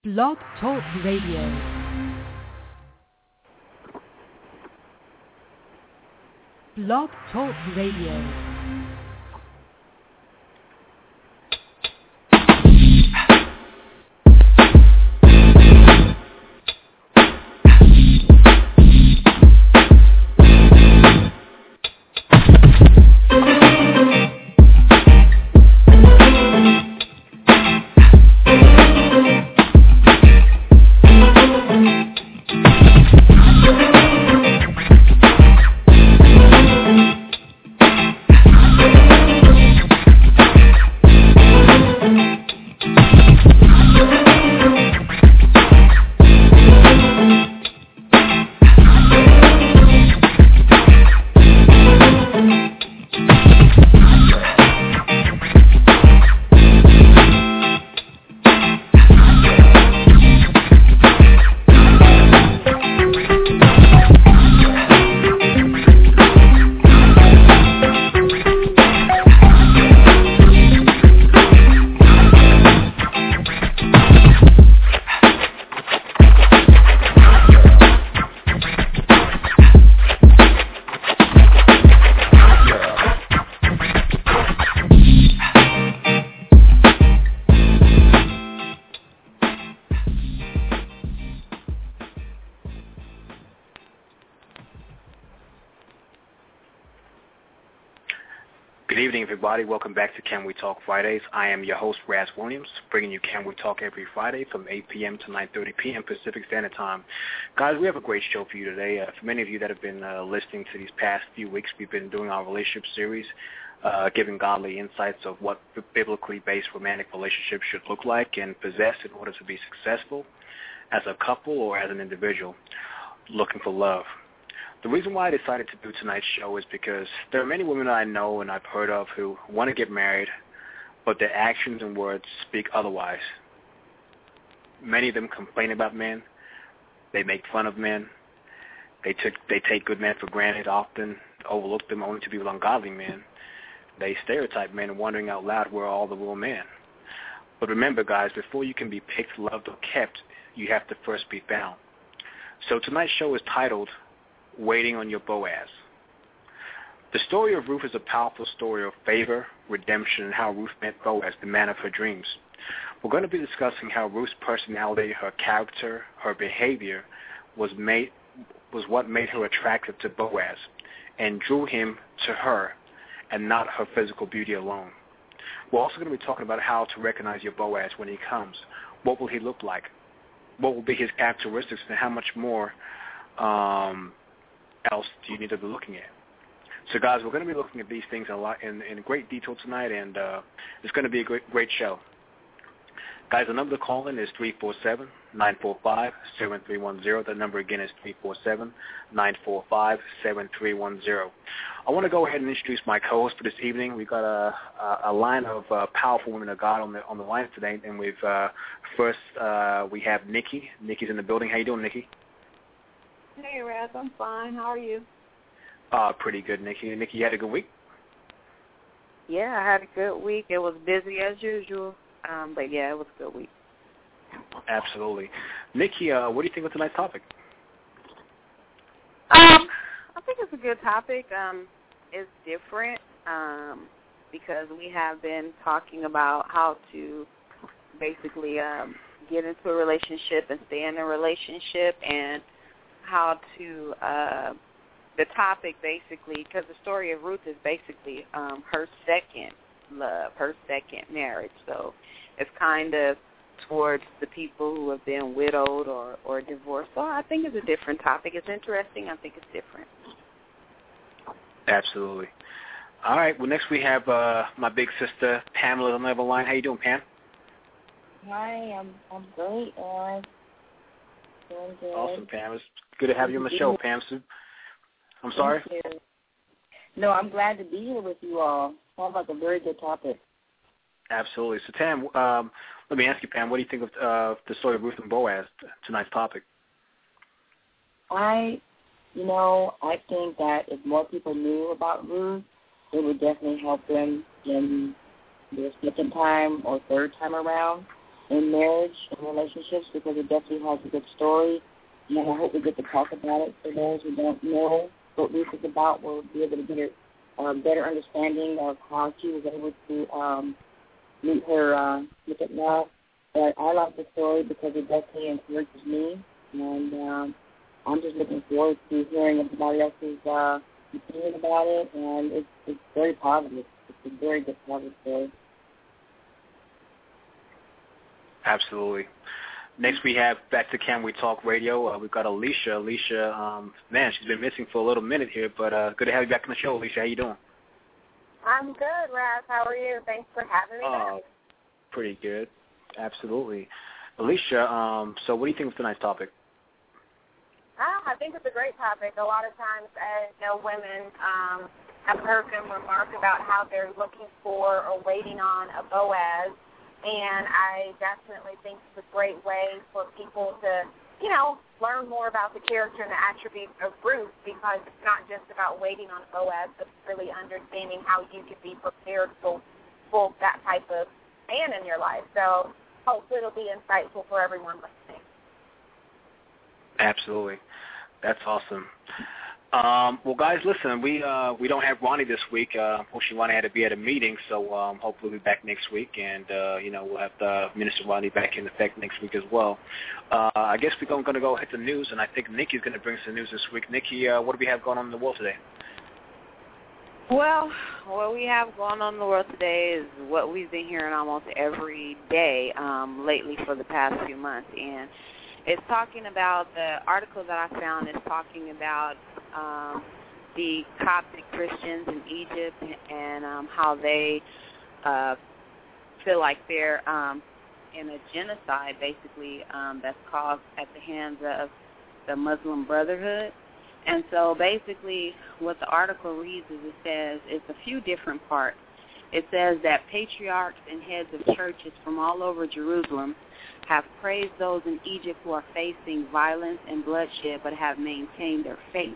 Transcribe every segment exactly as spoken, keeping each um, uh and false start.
Blog Talk Radio. Blog Talk Radio. Welcome back to Can We Talk Fridays. I am your host, Raz Williams, bringing you Can We Talk every Friday from eight p.m. to nine thirty p.m. Pacific Standard Time. Guys, we have a great show for you today. Uh, for many of you that have been uh, listening to these past few weeks, we've been doing our relationship series, uh, giving godly insights of what biblically based romantic relationships should look like and possess in order to be successful as a couple or as an individual looking for love. The reason why I decided to do tonight's show is because there are many women that I know and I've heard of who want to get married, but their actions and words speak otherwise. Many of them complain about men. They make fun of men. They, took, they take good men for granted, often overlook them only to be with ungodly men. They stereotype men, wondering out loud where are all the real men. But remember, guys, before you can be picked, loved, or kept, you have to first be found. So tonight's show is titled Waiting on Your Boaz. The story of Ruth is a powerful story of favor, redemption, and how Ruth met Boaz, the man of her dreams. We're going to be discussing how Ruth's personality, her character, her behavior was made was what made her attractive to Boaz and drew him to her and not her physical beauty alone. We're also going to be talking about how to recognize your Boaz when he comes. What will he look like? What will be his characteristics, and how much more um, else do you need to be looking at? So, guys, we're going to be looking at these things in, a lot, in, in great detail tonight, and uh, it's going to be a great, great show. Guys, the number to call in is three four seven, nine four five, seven three one zero. That number again is three four seven, nine four five, seven three one zero. I want to go ahead and introduce my co-host for this evening. We've got a, a, a line of uh, powerful women of God on the on the line today, and we've uh, first uh, we have Nikki. Nikki's in the building. How you doing, Nikki? Hey, Raz, I'm fine. How are you? Uh, pretty good, Nikki. Nikki, you had a good week? Yeah, I had a good week. It was busy as usual, um, but, yeah, it was a good week. Absolutely. Nikki, uh, what do you think of tonight's topic? Um, I think it's a good topic. Um, it's different um, because we have been talking about how to basically um, get into a relationship and stay in a relationship, and how to, uh, the topic basically, because the story of Ruth is basically um, her second love, her second marriage. So it's kind of towards the people who have been widowed or, or divorced. So I think it's a different topic. It's interesting. I think it's different. Absolutely. All right. Well, next we have uh, my big sister, Pamela, on the other line. How you doing, Pam? Hi, I'm I'm great, Aaron. Doing good. Awesome, Pam. It's good to have you on the show, Pam. I'm sorry? Thank you. No, I'm glad to be here with you all. Sounds like a very good topic. Absolutely. So, Tam, um, let me ask you, Pam, what do you think of uh, the story of Ruth and Boaz, tonight's topic? I, you know, I think that if more people knew about Ruth, it would definitely help them in their second time or third time around. in marriage and relationships because it definitely has a good story. And I hope we get to talk about it. For those who don't know what Ruth is about, we'll be able to get a um, better understanding of how she was able to um, meet her uh, with it now. But I like the story because it definitely encourages me. And um, I'm just looking forward to hearing everybody else's uh, opinion about it. And it's, it's very positive. It's a very good positive story. Absolutely. Next we have back to Can We Talk Radio. Uh, we've got Alicia. Alicia, um, man, she's been missing for a little minute here, but uh, good to have you back on the show, Alicia. How you doing? I'm good, Raz. How are you? Thanks for having me uh, back. Pretty good. Absolutely. Alicia, um, so what do you think of tonight's topic? Ah, I think it's a great topic. A lot of times, I know women um, have heard them remark about how they're looking for or waiting on a Boaz. And I definitely think it's a great way for people to, you know, learn more about the character and the attributes of Ruth, because it's not just about waiting on Boaz, but really understanding how you can be prepared for, for that type of man in your life. So hopefully it'll be insightful for everyone listening. Absolutely. That's awesome. Um, well, guys, listen, we uh, we don't have Ronnie this week. Uh, unfortunately, Ronnie had to be at a meeting, so um, hopefully we'll be back next week, and, uh, you know, we'll have the Minister Ronnie back in effect next week as well. Uh, I guess we're going to go hit the news, and I think Nikki's going to bring some news this week. Nikki, uh, what do we have going on in the world today? Well, what we have going on in the world today is what we've been hearing almost every day um, lately for the past few months, and it's talking about, the article that I found is talking about um, the Coptic Christians in Egypt and um, how they uh, feel like they're um, in a genocide, basically, um, that's caused at the hands of the Muslim Brotherhood. And so basically what the article reads is it says it's a few different parts. It says that patriarchs and heads of churches from all over Jerusalem have praised those in Egypt who are facing violence and bloodshed but have maintained their faith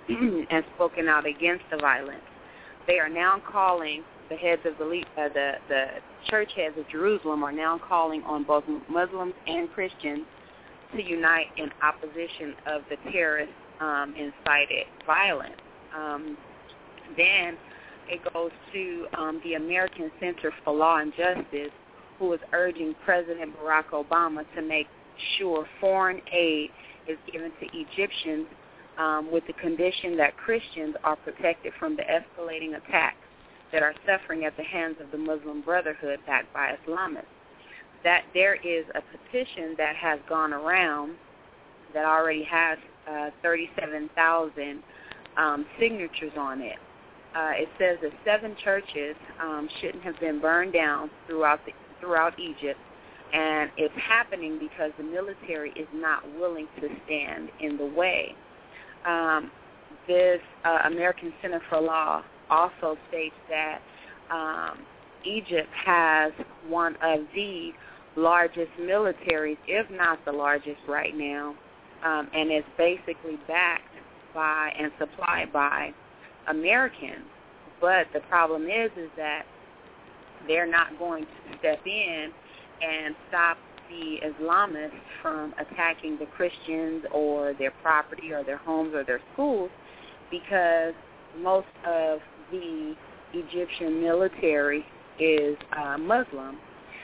and spoken out against the violence. They are now calling, the heads of the, uh, the, the church heads of Jerusalem are now calling on both Muslims and Christians to unite in opposition of the terrorist um, incited violence. Um, then it goes to um, the American Center for Law and Justice, who is urging President Barack Obama to make sure foreign aid is given to Egyptians um, with the condition that Christians are protected from the escalating attacks that are suffering at the hands of the Muslim Brotherhood backed by Islamists. That there is a petition that has gone around that already has uh, thirty-seven thousand um, signatures on it. Uh, it says that seven churches um, shouldn't have been burned down throughout the throughout Egypt, and it's happening because the military is not willing to stand in the way. Um, this uh, American Center for Law also states that um, Egypt has one of the largest militaries, if not the largest right now, um, and it's basically backed by and supplied by Americans. But the problem is, is that they're not going to step in and stop the Islamists from attacking the Christians or their property or their homes or their schools, because most of the Egyptian military is uh, Muslim.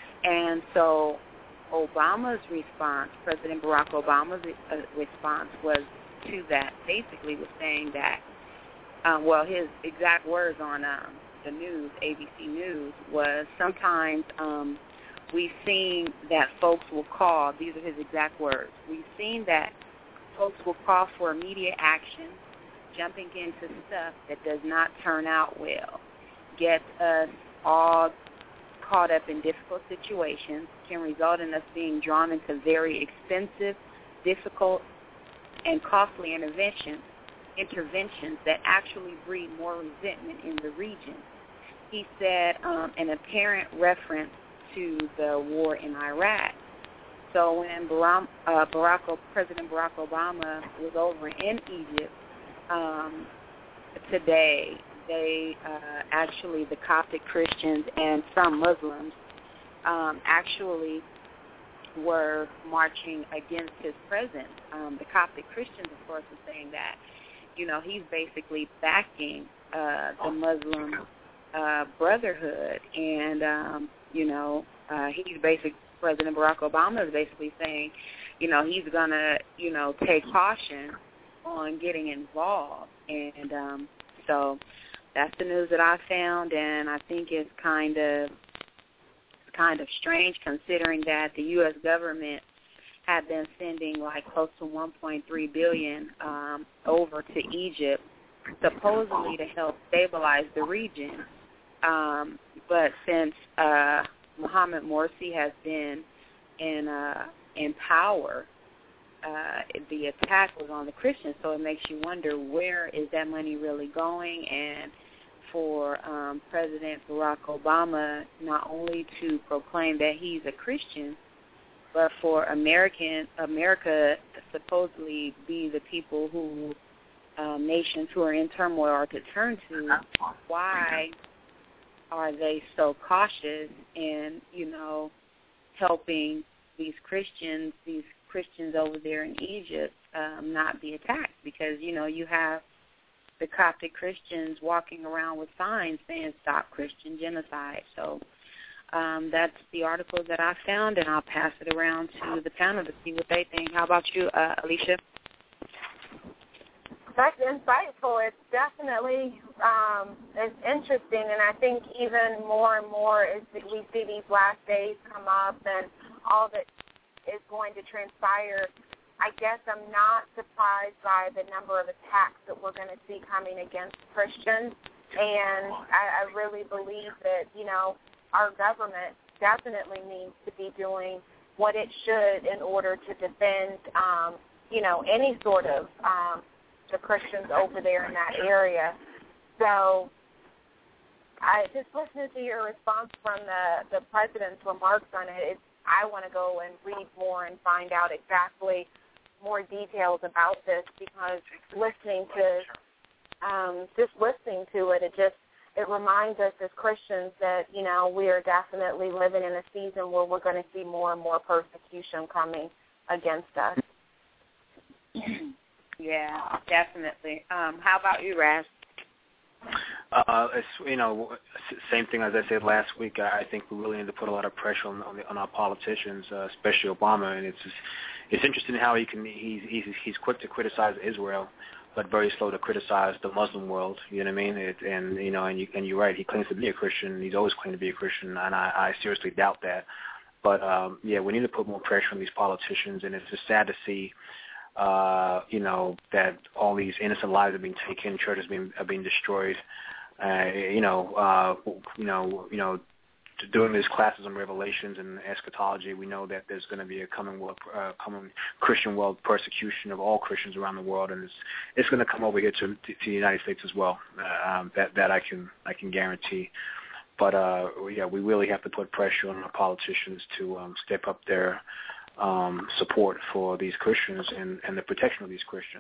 And so Obama's response, President Barack Obama's uh, response was to that, basically was saying that, uh, well, his exact words on um, the news, A B C News, was sometimes um, we've seen that folks will call, these are his exact words, we've seen that folks will call for immediate action, jumping into stuff that does not turn out well, gets us all caught up in difficult situations, can result in us being drawn into very expensive, difficult, and costly interventions, interventions that actually breed more resentment in the region. He said um, an apparent reference to the war in Iraq. So when Barack, uh, Barack, President Barack Obama was over in Egypt um, today, they uh, actually, the Coptic Christians and some Muslims um, actually were marching against his presence. Um, the Coptic Christians, of course, are saying that, you know, he's basically backing uh, the Muslim uh, Brotherhood, and um, you know, uh, he's basically President Barack Obama is basically saying, you know, he's gonna, you know, take caution on getting involved, and um, so that's the news that I found, and I think it's kind of kind of strange considering that the U S government had been sending like close to one point three billion dollars um, over to Egypt, supposedly to help stabilize the region. Um, but since uh, Mohamed Morsi has been in uh, in power, uh, the attack was on the Christians. So it makes you wonder, where is that money really going? And for um, President Barack Obama not only to proclaim that he's a Christian, but for American America to supposedly be the people who um, nations who are in turmoil are to turn to, why are they so cautious in, you know, helping these Christians, these Christians over there in Egypt um, not be attacked? Because, you know, you have the Coptic Christians walking around with signs saying "Stop Christian Genocide." So um, that's the article that I found, and I'll pass it around to the panel to see what they think. How about you, uh, Alicia? That's insightful. It's definitely um, it's interesting, and I think even more and more as we see these last days come up and all that is going to transpire, I guess I'm not surprised by the number of attacks that we're going to see coming against Christians, and I, I really believe that, you know, our government definitely needs to be doing what it should in order to defend, um, you know, any sort of um, the Christians over there in that area. So I just listening to your response from the, the president's remarks on it, it's, I want to go and read more and find out exactly more details about this, because listening to um, just listening to it, it just it reminds us as Christians that, you know, we are definitely living in a season where we're going to see more and more persecution coming against us. Yeah, definitely. Um, how about you, Raz? Uh, it's, you know, same thing as I said last week. I think we really need to put a lot of pressure on on, the, on our politicians, uh, especially Obama. And it's just, it's interesting how he can he's he's he's quick to criticize Israel, but very slow to criticize the Muslim world. You know what I mean? It, and you know, and you and you're right. He claims to be a Christian. He's always claimed to be a Christian, and I, I seriously doubt that. But um, yeah, we need to put more pressure on these politicians, and it's just sad to see. Uh, you know, that all these innocent lives are being taken, churches are being, are being destroyed. Uh, you know, uh, you know, you know, doing these classes on Revelations and eschatology, we know that there's going to be a coming world, uh, coming Christian world persecution of all Christians around the world, and it's it's going to come over here to to the United States as well. Uh, um, that that I can I can guarantee. But uh, yeah, we really have to put pressure on our politicians to um, step up their Um, support for these Christians and, and the protection of these Christians.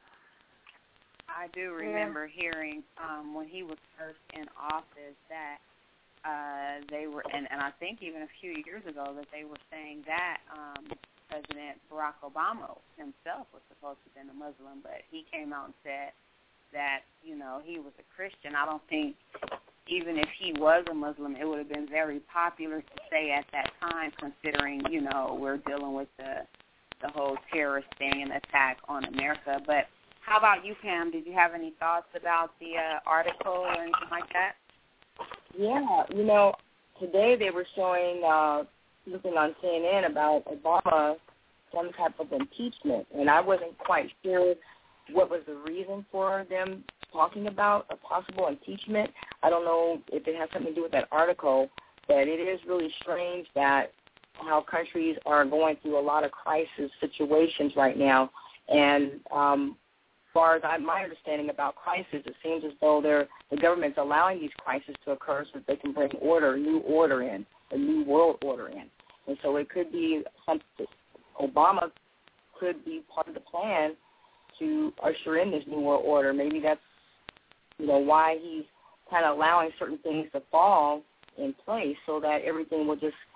I do remember yeah. hearing um, when he was first in office that uh, they were, and, and I think even a few years ago, that they were saying that um, President Barack Obama himself was supposed to have been a Muslim, but he came out and said that, you know, he was a Christian. I don't think even if he was a Muslim, it would have been very popular to say at that time, considering, you know, we're dealing with the the whole terrorist thing and attack on America. But how about you, Pam? Did you have any thoughts about the uh, article or anything like that? Yeah, you know, today they were showing, uh, looking on C N N about Obama, some type of impeachment, and I wasn't quite sure what was the reason for them talking about a possible impeachment. I don't know if it has something to do with that article, but it is really strange that how countries are going through a lot of crisis situations right now. And um, as far as I, my understanding about crisis, it seems as though they're, the government's allowing these crises to occur so that they can bring order, new order in, a new world order in. And so it could be something, Obama could be part of the plan to usher in this new world order. Maybe that's, you know, why he's kind of allowing certain things to fall in place so that everything will just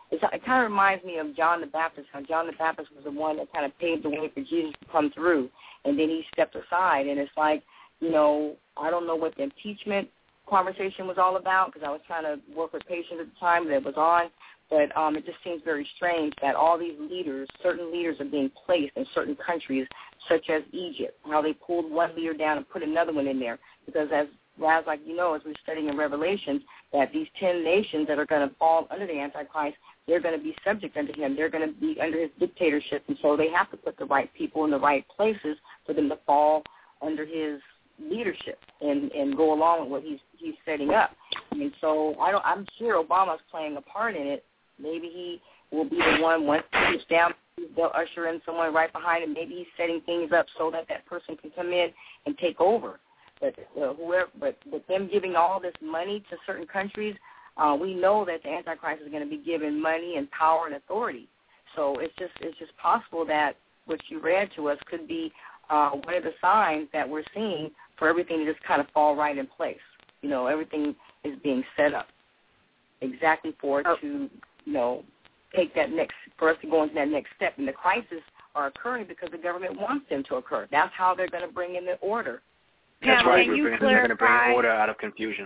it's, it kind of reminds me of John the Baptist, how John the Baptist was the one that kind of paved the way for Jesus to come through, and then he stepped aside. And it's like, you know, I don't know what the impeachment conversation was all about because I was trying to work with patients at the time that it was on, but um, it just seems very strange that all these leaders, certain leaders are being placed in certain countries, such as Egypt, how they pulled one leader down and put another one in there, because as Raz, like you know, as we're studying in Revelations, that these ten nations that are going to fall under the Antichrist, they're going to be subject unto him. They're going to be under his dictatorship, and so they have to put the right people in the right places for them to fall under his leadership and, and go along with what he's he's setting up. And so I don't, I'm sure Obama's playing a part in it. Maybe he will be the one, once he gets down, they'll usher in someone right behind him. Maybe he's setting things up so that that person can come in and take over. But uh, whoever, but with them giving all this money to certain countries, uh, we know that the Antichrist is going to be given money and power and authority. So it's just it's just possible that what you read to us could be uh, one of the signs that we're seeing for everything to just kind of fall right in place. You know, everything is being set up exactly for it oh. to, you know, take that next, for us to go into that next step. And the crises are occurring because the government wants them to occur. That's how they're going to bring in the order. That's Pam, right. Can we're you bringing, clarify? We're going to bring order out of confusion.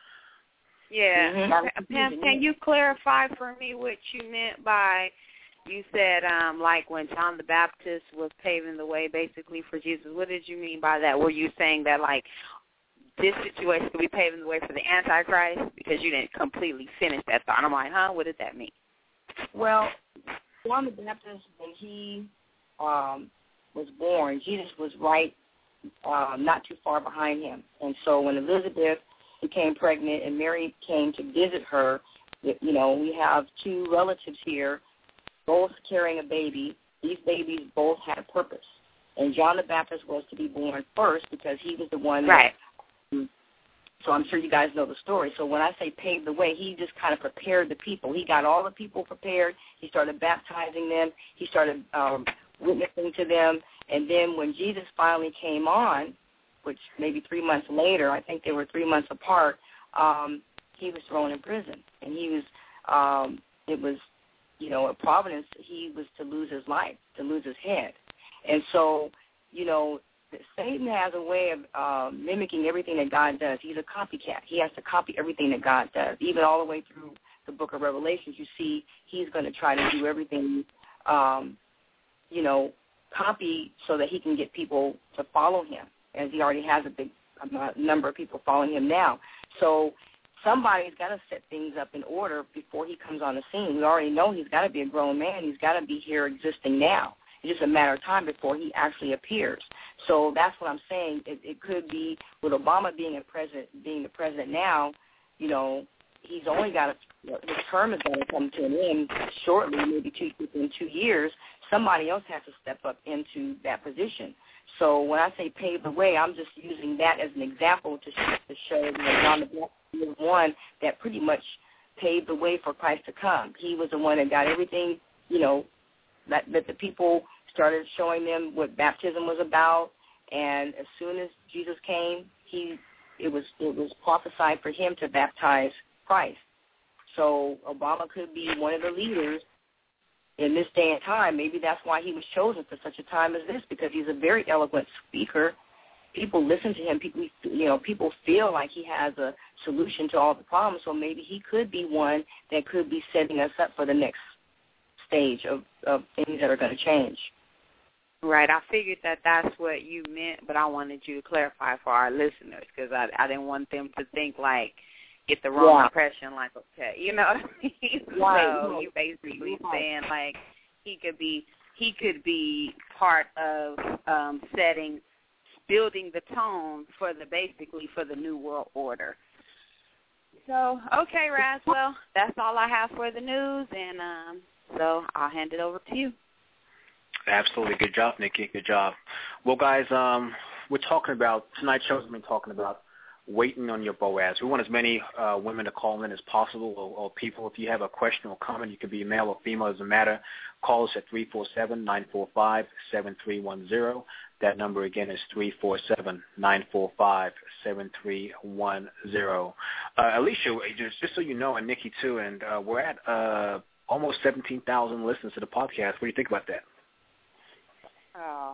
Yeah. Mm-hmm. Pam, can you clarify for me what you meant by, you said, um, like when John the Baptist was paving the way basically for Jesus? What did you mean by that? Were you saying that, like, this situation could be paving the way for the Antichrist? Because you didn't completely finish that thought. I'm like, huh? What did that mean? Well, John the Baptist, when he um, was born, Jesus was right uh, not too far behind him. And so when Elizabeth became pregnant and Mary came to visit her, you know, we have two relatives here, both carrying a baby. These babies both had a purpose. And John the Baptist was to be born first because he was the one that, right. So I'm sure you guys know the story. So when I say paved the way, he just kind of prepared the people. He got all the people prepared. He started baptizing them. He started um, witnessing to them. And then when Jesus finally came on, which maybe three months later, I think they were three months apart, um, he was thrown in prison. And he was, um, it was, you know, at Providence, he was to lose his life, to lose his head. And so, you know, Satan has a way of uh, mimicking everything that God does. He's a copycat. He has to copy everything that God does. Even all the way through the book of Revelations, you see he's going to try to do everything, um, you know, copy so that he can get people to follow him, as he already has a big uh, number of people following him now. So somebody's got to set things up in order before he comes on the scene. We already know he's got to be a grown man. He's got to be here existing now. It's just a matter of time before he actually appears. So that's what I'm saying. It, it could be with Obama being a president, being the president now. You know, he's only got a, his term is going to come to an end shortly, maybe two within two years. Somebody else has to step up into that position. So when I say pave the way, I'm just using that as an example to, to show that John the Baptist was one that pretty much paved the way for Christ to come. He was the one that got everything, you know, That, that the people started showing them what baptism was about, and as soon as Jesus came, he it was it was prophesied for him to baptize Christ. So Obama could be one of the leaders in this day and time. Maybe that's why he was chosen for such a time as this, because he's a very eloquent speaker. People listen to him. People, you know, people feel like he has a solution to all the problems. So maybe he could be one that could be setting us up for the next stage of, of things that are going to change. Right. I figured that that's what you meant, but I wanted you to clarify for our listeners because I, I didn't want them to think, like, get the wrong yeah. impression, like, okay, you know what I mean? Right. So you basically right. saying, like, he could be he could be part of um, setting, building the tone for the, basically, for the New World Order. So, okay, Raz, well, that's all I have for the news, and um, so I'll hand it over to you. Absolutely. Good job, Nikki. Good job. Well, guys, um, we're talking about, tonight's show has been talking about waiting on your Boaz. We want as many uh, women to call in as possible, or, or people. If you have a question or comment, you can be male or female, it doesn't matter. Call us at three four seven, nine four five, seven three one zero. That number again is three four seven, nine four five, seven three one zero. Uh, Alicia, just, just so you know, and Nikki too, and uh, we're at uh, almost seventeen thousand listens to the podcast. What do you think about that? Oh.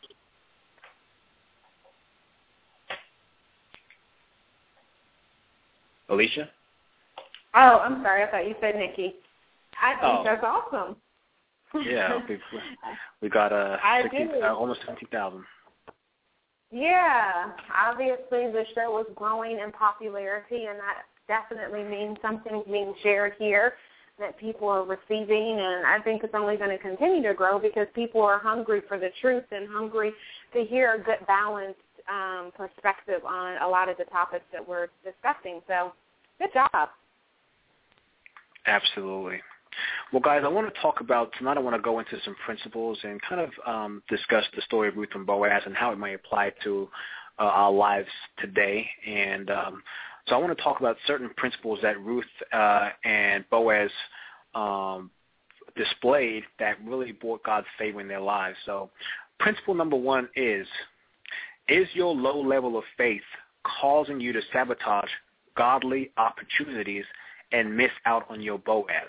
Alicia? Oh, I'm sorry. I thought you said Nikki. I think oh. that's awesome. Yeah, we we got uh, uh almost seventeen thousand. Yeah, obviously the show was growing in popularity, and that definitely means something's being shared here that people are receiving, and I think it's only going to continue to grow because people are hungry for the truth and hungry to hear a good, balanced um, perspective on a lot of the topics that we're discussing. So, good job. Absolutely. Well, guys, I want to talk about, tonight I want to go into some principles and kind of um, discuss the story of Ruth and Boaz and how it might apply to uh, our lives today. And um, so I want to talk about certain principles that Ruth uh, and Boaz um, displayed that really brought God's favor in their lives. So principle number one is, is your low level of faith causing you to sabotage godly opportunities and miss out on your Boaz?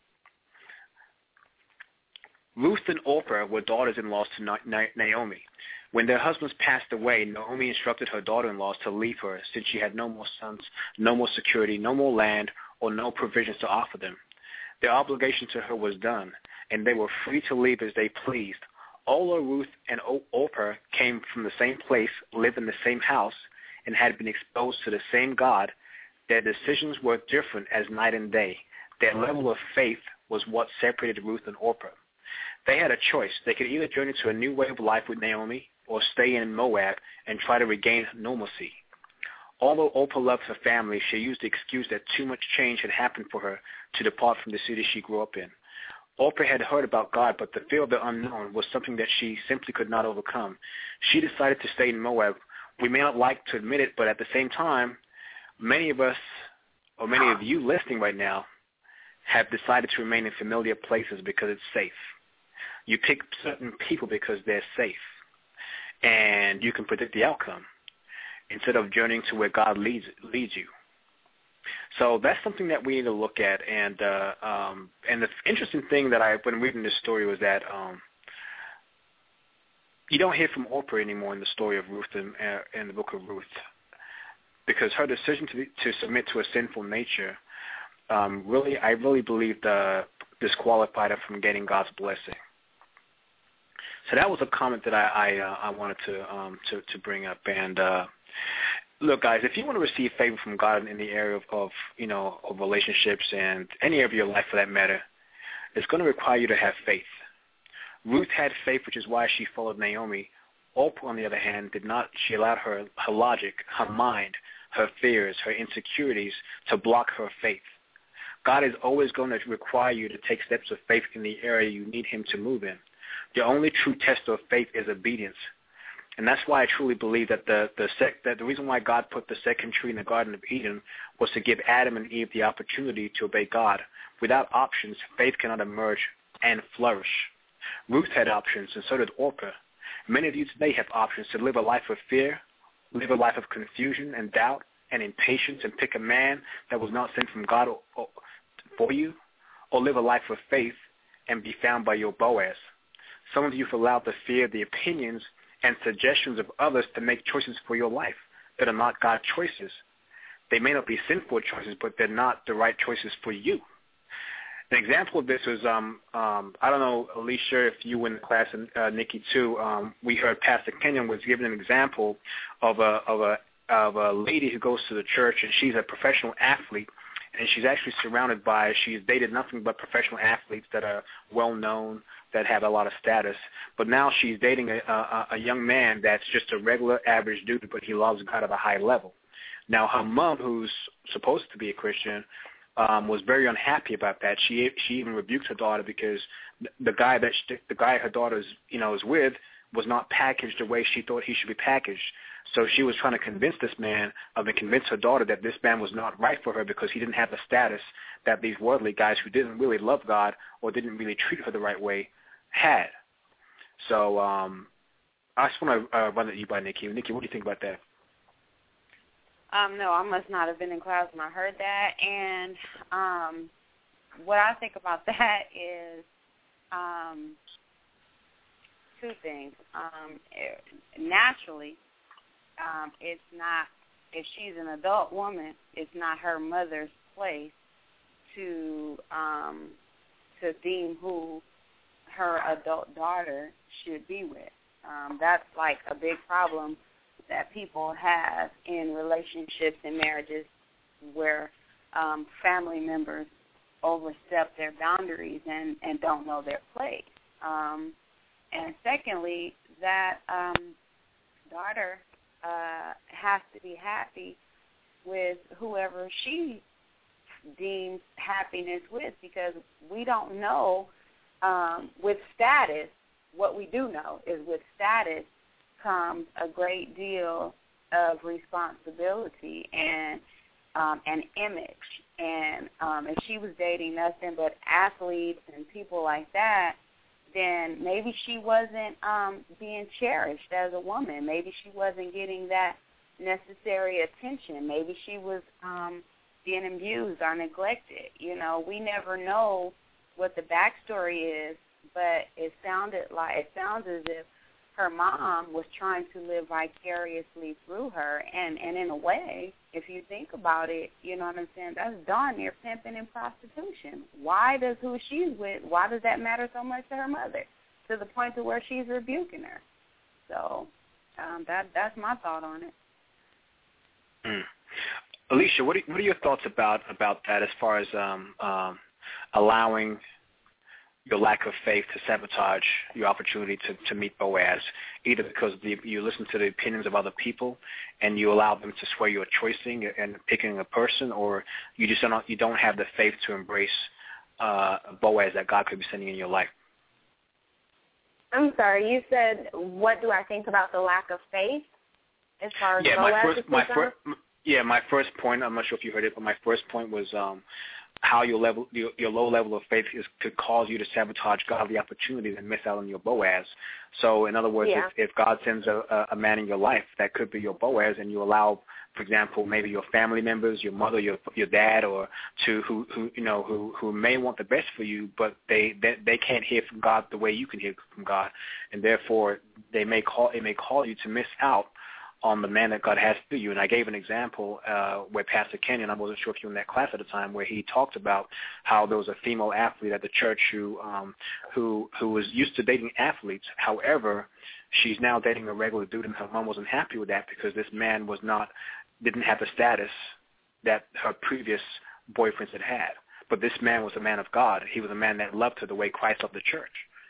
Ruth and Orpah were daughters-in-law to Naomi. When their husbands passed away, Naomi instructed her daughter-in-laws to leave her, since she had no more sons, no more security, no more land, or no provisions to offer them. Their obligation to her was done, and they were free to leave as they pleased. Although Ruth and Orpah came from the same place, lived in the same house, and had been exposed to the same God, their decisions were different as night and day. Their level of faith was what separated Ruth and Orpah. They had a choice. They could either journey to a new way of life with Naomi or stay in Moab and try to regain normalcy. Although Orpah loved her family, she used the excuse that too much change had happened for her to depart from the city she grew up in. Orpah had heard about God, but the fear of the unknown was something that she simply could not overcome. She decided to stay in Moab. We may not like to admit it, but at the same time, many of us, or many of you listening right now, have decided to remain in familiar places because it's safe. You pick certain people because they're safe, and you can predict the outcome instead of journeying to where God leads leads you. So that's something that we need to look at. And uh, um, and the interesting thing that I, when reading this story, was that um, you don't hear from Orpah anymore in the story of Ruth in, uh, in the book of Ruth, because her decision to to submit to a sinful nature um, really, I really believe, uh, disqualified her from getting God's blessing. So that was a comment that I I, uh, I wanted to um to, to bring up. And uh, look, guys, if you want to receive favor from God in the area of, of you know of relationships and any area of your life for that matter, it's going to require you to have faith. Ruth had faith, which is why she followed Naomi. Orpah, on the other hand, did not. She allowed her her logic, her mind, her fears, her insecurities to block her faith. God is always going to require you to take steps of faith in the area you need him to move in. The only true test of faith is obedience. And that's why I truly believe that the the, sec, that the reason why God put the second tree in the Garden of Eden was to give Adam and Eve the opportunity to obey God. Without options, faith cannot emerge and flourish. Ruth had options, and so did Orpah. Many of you today have options to live a life of fear, live a life of confusion and doubt and impatience, and pick a man that was not sent from God or, or, for you, or live a life of faith and be found by your Boaz. Some of you have allowed the fear, the opinions, and suggestions of others to make choices for your life that are not God's choices. They may not be sinful choices, but they're not the right choices for you. An example of this is, um, um, I don't know, Alicia, if you were in the class, and uh, Nikki too, um, we heard Pastor Kenyon was giving an example of a, of a of a lady who goes to the church, and she's a professional athlete, and she's actually surrounded by, she's dated nothing but professional athletes that are well-known, that have a lot of status. But now she's dating a, a, a young man that's just a regular average dude, but he loves God at a high level. Now, her mom, who's supposed to be a Christian, um, was very unhappy about that. She she even rebuked her daughter because the guy that she, the guy her daughter's you know is with was not packaged the way she thought he should be packaged. So she was trying to convince this man, of and convince her daughter that this man was not right for her because he didn't have the status that these worldly guys who didn't really love God or didn't really treat her the right way had. So um, I just want to uh, run at you by Nikki. Nikki, what do you think about that? Um, no, I must not have been in class when I heard that. And um, what I think about that is um, two things. Um, it, naturally, um, it's not, if she's an adult woman, it's not her mother's place to um, to deem who her adult daughter should be with. Um, that's like a big problem that people have in relationships and marriages where um, family members overstep their boundaries and, and don't know their place. Um, and secondly, that um, daughter uh, has to be happy with whoever she deems happiness with, because we don't know um, with status. What we do know is with status comes a great deal of responsibility and um, an image. And um, if she was dating nothing but athletes and people like that, then maybe she wasn't um, being cherished as a woman. Maybe she wasn't getting that necessary attention. Maybe she was um, being abused or neglected. You know, we never know what the backstory is, but it sounded like it sounds as if her mom was trying to live vicariously through her, and, and in a way, if you think about it, you know what I'm saying, that's darn near pimping and prostitution. Why does who she's with, why does that matter so much to her mother, to the point to where she's rebuking her? So um, that that's my thought on it. Mm. Alicia, what are, what are your thoughts about, about that as far as um, um, allowing your lack of faith to sabotage your opportunity to, to meet Boaz, either because the, you listen to the opinions of other people and you allow them to sway your choosing and picking a person, or you just don't, you don't have the faith to embrace uh, Boaz that God could be sending in your life? I'm sorry, you said, what do I think about the lack of faith as far as yeah, Boaz my first, is my concerned? first, yeah, my first point, I'm not sure if you heard it, but my first point was um, how your level, your, your low level of faith is, could cause you to sabotage godly opportunities and miss out on your Boaz. So, in other words, yeah. if, if God sends a, a man in your life that could be your Boaz, and you allow, for example, maybe your family members, your mother, your your dad, or to who, who you know who, who may want the best for you, but they, they they can't hear from God the way you can hear from God, and therefore they may call it may call you to miss out on the man that God has through you. And I gave an example uh, where Pastor Kenyon, I wasn't sure if you were in that class at the time, where he talked about how there was a female athlete at the church who um, who who was used to dating athletes. However, she's now dating a regular dude, and her mom wasn't happy with that because this man was not didn't have the status that her previous boyfriends had had. But this man was a man of God. He was a man that loved her the way Christ loved the church.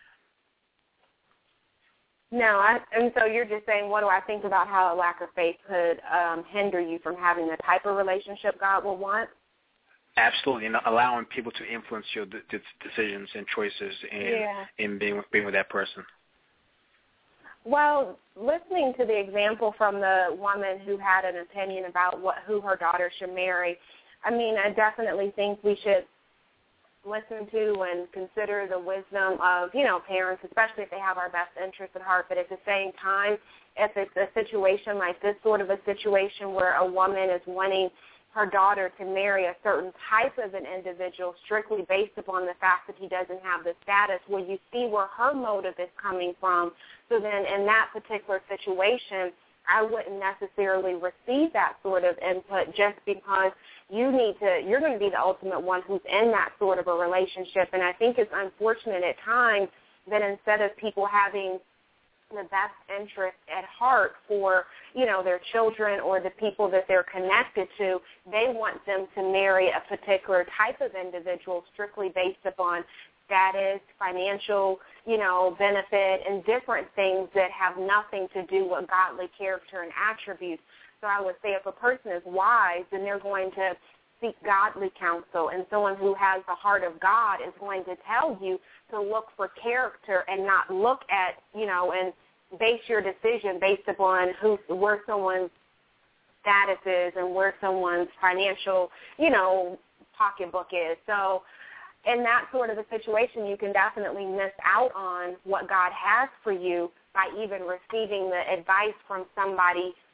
No, I, and so you're just saying, what do I think about how a lack of faith could um, hinder you from having the type of relationship God will want? Absolutely, and allowing people to influence your d- d- decisions and choices in, yeah. in being, being with that person. Well, listening to the example from the woman who had an opinion about what who her daughter should marry, I mean, I definitely think we should listen to and consider the wisdom of, you know, parents, especially if they have our best interests at heart. But at the same time, if it's a situation like this sort of a situation where a woman is wanting her daughter to marry a certain type of an individual strictly based upon the fact that he doesn't have the status, well, you see where her motive is coming from. So then in that particular situation, I wouldn't necessarily receive that sort of input just because you need to, you're going to be the ultimate one who's in that sort of a relationship. And I think it's unfortunate at times that instead of people having the best interest at heart for, you know, their children or the people that they're connected to, they want them to marry a particular type of individual strictly based upon status, financial, you know, benefit, and different things that have nothing to do with godly character and attributes. So I would say if a person is wise, then they're going to seek godly counsel, and someone who has the heart of God is going to tell you to look for character and not look at, you know, and base your decision based upon who, where someone's status is and where someone's financial, you know, pocketbook is. So in that sort of a situation, you can definitely miss out on what God has for you by even receiving the advice from somebody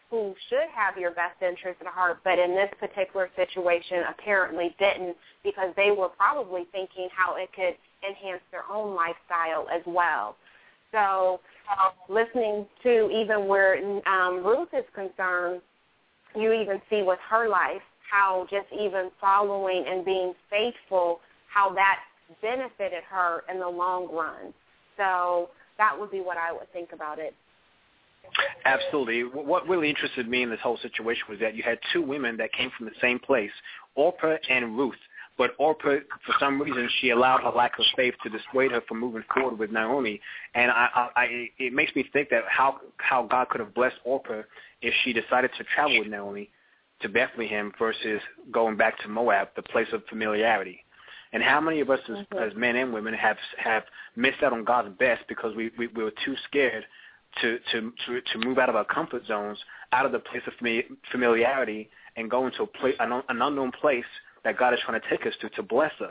who should have your best interest at heart, but in this particular situation apparently didn't, because they were probably thinking how it could enhance their own lifestyle as well. So uh, listening to even where um, Ruth is concerned, you even see with her life how just even following and being faithful, how that benefited her in the long run. So that would be what I would think about it. Absolutely. What really interested me in this whole situation was that you had two women that came from the same place, Orpah and Ruth. But Orpah, for some reason, she allowed her lack of faith to dissuade her from moving forward with Naomi. And I, I, I, it makes me think that how how God could have blessed Orpah if she decided to travel with Naomi to Bethlehem versus going back to Moab, the place of familiarity. And how many of us as, mm-hmm. as men and women have have missed out on God's best because we, we, we were too scared to, to, to, to move out of our comfort zones, out of the place of familiarity, and go into a place, an, an unknown place that God is trying to take us to to bless us.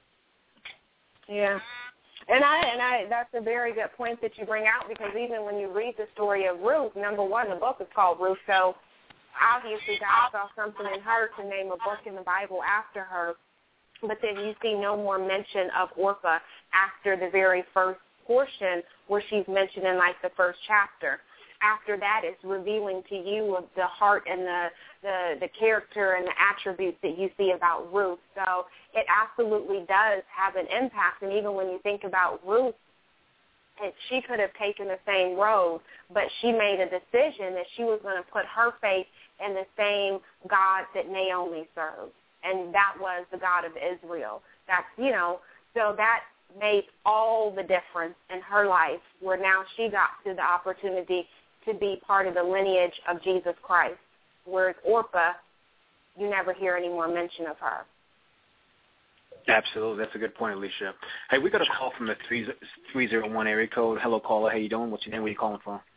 Yeah. And I and I that's a very good point that you bring out, because even when you read the story of Ruth, number one, the book is called Ruth, so obviously God saw something in her to name a book in the Bible after her. But then you see no more mention of Orpah after the very first portion where she's mentioned in like the first chapter. After that, it's revealing to you of the heart and the, the the character and the attributes that you see about Ruth. So it absolutely does have an impact. And even when you think about Ruth, it, she could have taken the same road, but she made a decision that she was going to put her faith in the same God that Naomi served, and that was the God of Israel. That's, you know, so that made all the difference in her life, where now she got to the opportunity to be part of the lineage of Jesus Christ, whereas Orpah, you never hear any more mention of her. Absolutely. That's a good point, Alicia. Hey, we got a call from the three oh one area code. Hello, caller. How you doing? What's your name? Where you calling from?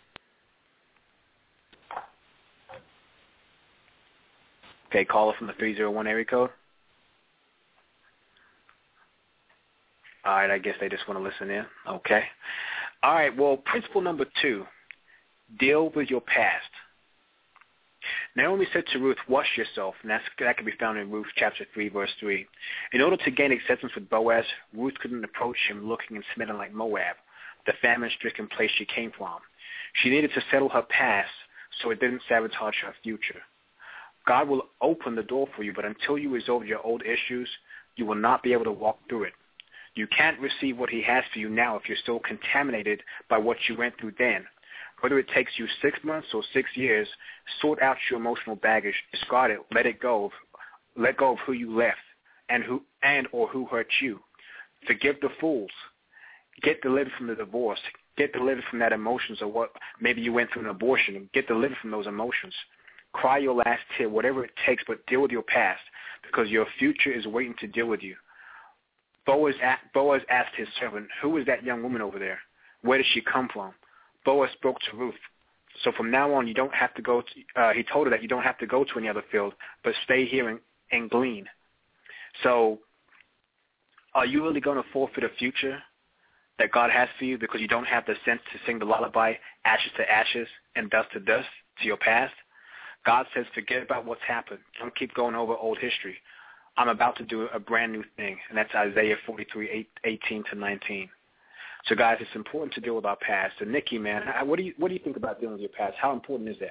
Okay, caller from the three oh one area code. All right, I guess they just want to listen in. Okay. All right, well, principle number two, deal with your past. Naomi said to Ruth, wash yourself, and that's, that can be found in Ruth chapter three, verse three. In order to gain acceptance with Boaz, Ruth couldn't approach him looking and smelling like Moab, the famine-stricken place she came from. She needed to settle her past so it didn't sabotage her future. God will open the door for you, but until you resolve your old issues, you will not be able to walk through it. You can't receive what he has for you now if you're still contaminated by what you went through then. Whether it takes you six months or six years, sort out your emotional baggage, discard it, let it go, let go of who you left and who and or who hurt you. Forgive the fools. Get delivered from the divorce. Get delivered from that emotions or what maybe you went through an abortion. Get delivered from those emotions. Cry your last tear, whatever it takes, but deal with your past, because your future is waiting to deal with you. Boaz, Boaz asked his servant, who is that young woman over there? Where did she come from? Boaz spoke to Ruth. So from now on, you don't have to go to, uh, he told her that you don't have to go to any other field, but stay here and, and glean. So are you really going to forfeit a future that God has for you because you don't have the sense to sing the lullaby, ashes to ashes and dust to dust, to your past? God says, forget about what's happened. Don't keep going over old history. I'm about to do a brand new thing, and that's Isaiah forty-three, eighteen to nineteen. So, guys, it's important to deal with our past. So, Nikki, man, what do you what do you think about dealing with your past? How important is that?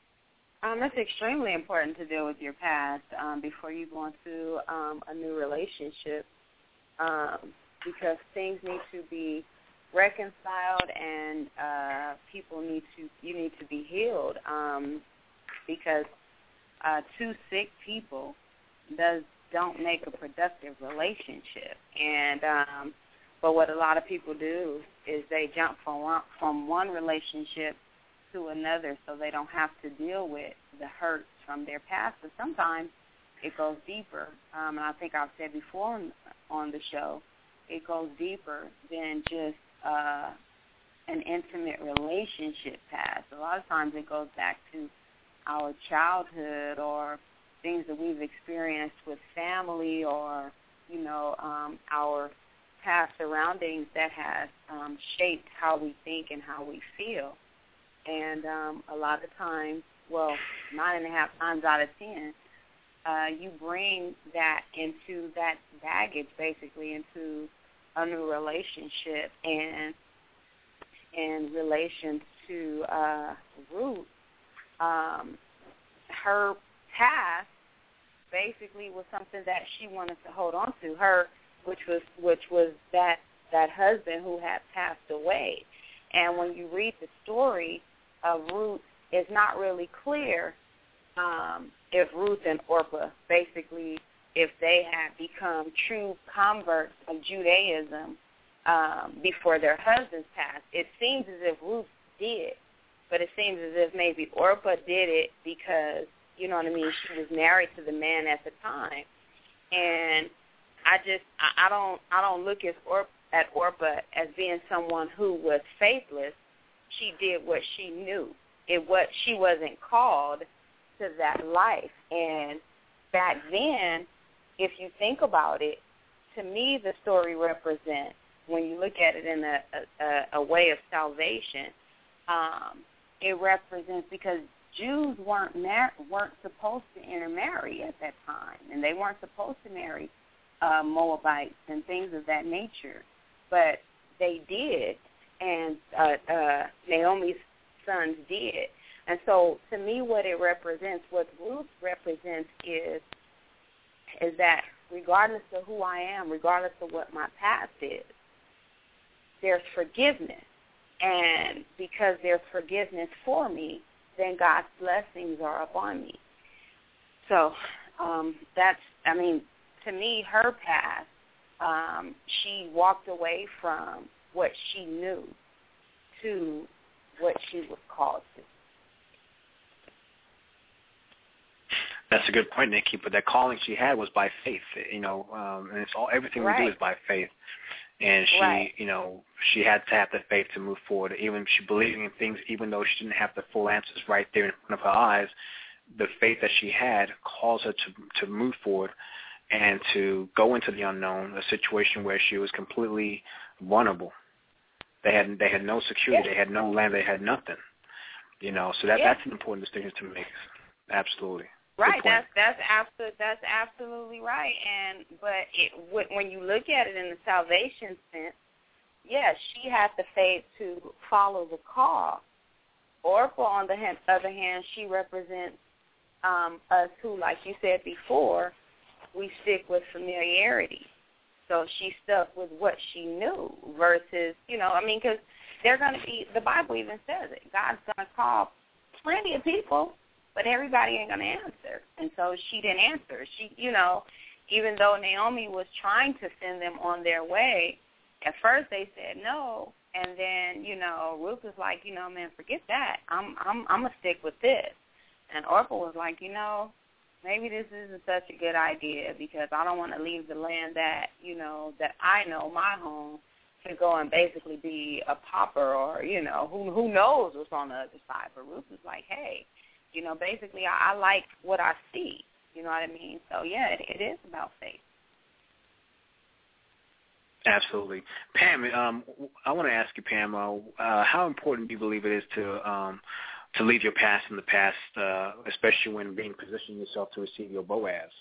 Um, it's extremely important to deal with your past um, before you go into um, a new relationship, um, because things need to be reconciled, and uh, people need to you need to be healed. Um, because uh, two sick people does don't make a productive relationship. And um, but what a lot of people do is they jump from one, from one relationship to another, so they don't have to deal with the hurts from their past. But sometimes it goes deeper. Um, and I think I've said before on, on the show, it goes deeper than just uh, an intimate relationship past. A lot of times it goes back to our childhood or things that we've experienced with family, or, you know, um, our past surroundings that has um, shaped how we think and how we feel. And um, a lot of times, well, nine and a half times out of ten, uh, you bring that into that baggage, basically, into a new relationship. And in relation to uh, Ruth, um, her past basically was something that she wanted to hold on to. Her, which was which was that that husband who had passed away. And when you read the story of Ruth, it's not really clear um, if Ruth and Orpah basically, if they had become true converts of Judaism um, before their husbands passed. It seems as if Ruth did, but it seems as if maybe Orpah did it because, you know what I mean, she was married to the man at the time. And I just, I, I don't I don't look at, Or, at Orpah as being someone who was faithless. She did what she knew. It what she wasn't called to that life. And back then, if you think about it, to me the story represents, when you look at it in a, a, a way of salvation, um, it represents, because Jews weren't mar- weren't supposed to intermarry at that time, and they weren't supposed to marry uh, Moabites and things of that nature, but they did, and uh, uh, Naomi's sons did. And so, to me, what it represents, what Ruth represents, is is that regardless of who I am, regardless of what my past is, there's forgiveness, and because there's forgiveness for me, then God's blessings are upon me. So um, that's, I mean, to me, her past, um, she walked away from what she knew to what she was called to. That's a good point, Nikki. But that calling she had was by faith, you know, um, and it's all everything right. we do is by faith. And she, right. you know, she had to have the faith to move forward. Even she believing in things, even though she didn't have the full answers right there in front of her eyes, the faith that she had caused her to to move forward and to go into the unknown, a situation where she was completely vulnerable. They had they had no security, yeah. they had no land, they had nothing. You know, so that yeah. that's an important distinction to make. Absolutely. Right, that's that's absolutely that's absolutely right. And but it, when you look at it in the salvation sense, yes, she had the faith to follow the call. Orpah, on the other hand, she represents um, us who, like you said before, we stick with familiarity. So she stuck with what she knew versus, you know, I mean, because they're going to be, the Bible even says it, God's going to call plenty of people, but everybody ain't going to answer. And so she didn't answer. She, you know, even though Naomi was trying to send them on their way, at first they said no. And then, you know, Ruth was like, you know, man, forget that. I'm I'm I'm going to stick with this. And Orpah was like, you know, maybe this isn't such a good idea because I don't want to leave the land that, you know, that I know, my home, to go and basically be a pauper or, you know, who who knows what's on the other side. But Ruth was like, hey, you know, basically I, I like what I see. You know what I mean? So, yeah, it, it is about faith. Absolutely. Pam, um, I want to ask you, Pam, uh, uh, how important do you believe it is to um, to leave your past in the past, uh, especially when being positioning yourself to receive your Boaz?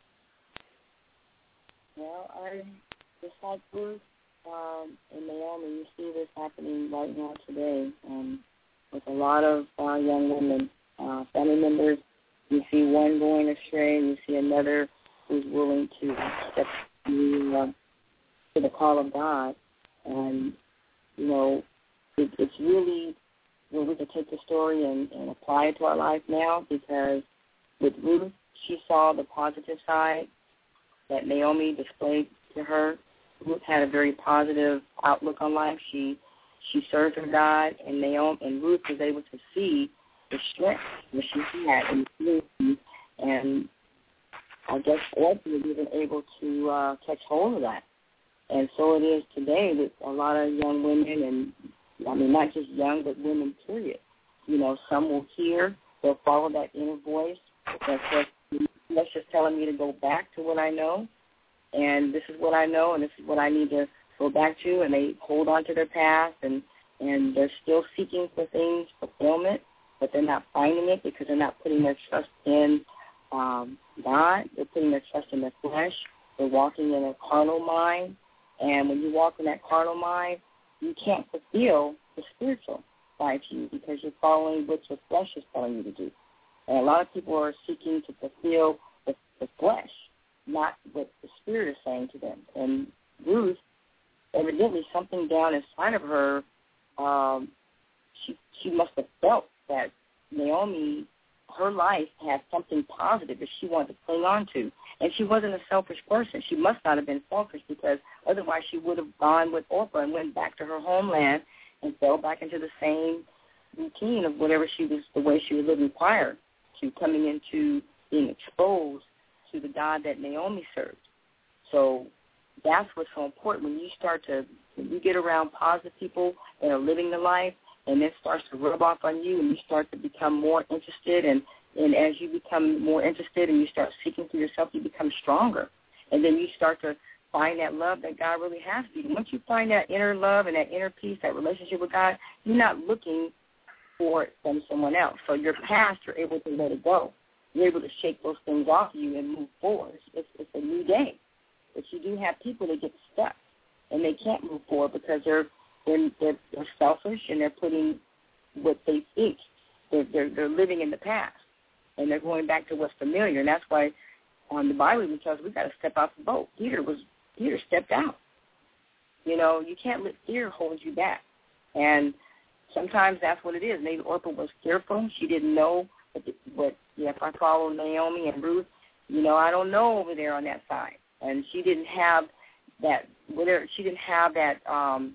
Well, I, just like Ruth um, and Naomi, you see this happening right now today um, with a lot of uh, young women, uh, family members. You see one going astray, you see another who's willing to step to, uh, to the call of God. And, you know, it, it's really where we can take the story and, and apply it to our life now, because with Ruth, she saw the positive side that Naomi displayed to her. Ruth had a very positive outlook on life. She she served her God, and Naomi and Ruth was able to see the strength that she had in the community, and I guess Orpah was even able to uh, catch hold of that. And so it is today with a lot of young women, and I mean not just young, but women, period. You know, some will hear, they'll follow that inner voice that says, that's just telling me to go back to what I know, and this is what I know, and this is what I need to go back to, and they hold on to their past, and and they're still seeking for things, fulfillment, but they're not finding it because they're not putting their trust in um, God. They're putting their trust in their flesh. They're walking in a carnal mind, and when you walk in that carnal mind, you can't fulfill the spiritual side to you because you're following what your flesh is telling you to do. And a lot of people are seeking to fulfill the, the flesh, not what the Spirit is saying to them. And Ruth, evidently something down inside of her, um, she she must have felt that Naomi, her life had something positive that she wanted to cling on to. And she wasn't a selfish person. She must not have been selfish because otherwise she would have gone with Orpah and went back to her homeland and fell back into the same routine of whatever she was, the way she was living prior to coming into being exposed to the God that Naomi served. So that's what's so important. When you start to, when you get around positive people that are living the life, and it starts to rub off on you, and you start to become more interested, and, and as you become more interested and you start seeking for yourself, you become stronger. And then you start to find that love that God really has for you. Once you find that inner love and that inner peace, that relationship with God, you're not looking for it from someone else. So your past, you're able to let it go. You're able to shake those things off of you and move forward. It's, it's a new day. But you do have people that get stuck, and they can't move forward because they're they're, they're, they're selfish, and they're putting what they think. They're, they're, they're living in the past, and they're going back to what's familiar. And that's why on the Bible it tells us we got to step out the boat. Peter was Peter stepped out. You know, you can't let fear hold you back. And sometimes that's what it is. Maybe Orpah was fearful. She didn't know what, the, what you know, if I follow Naomi and Ruth, you know, I don't know over there on that side. And she didn't have that, whatever, she didn't have that um,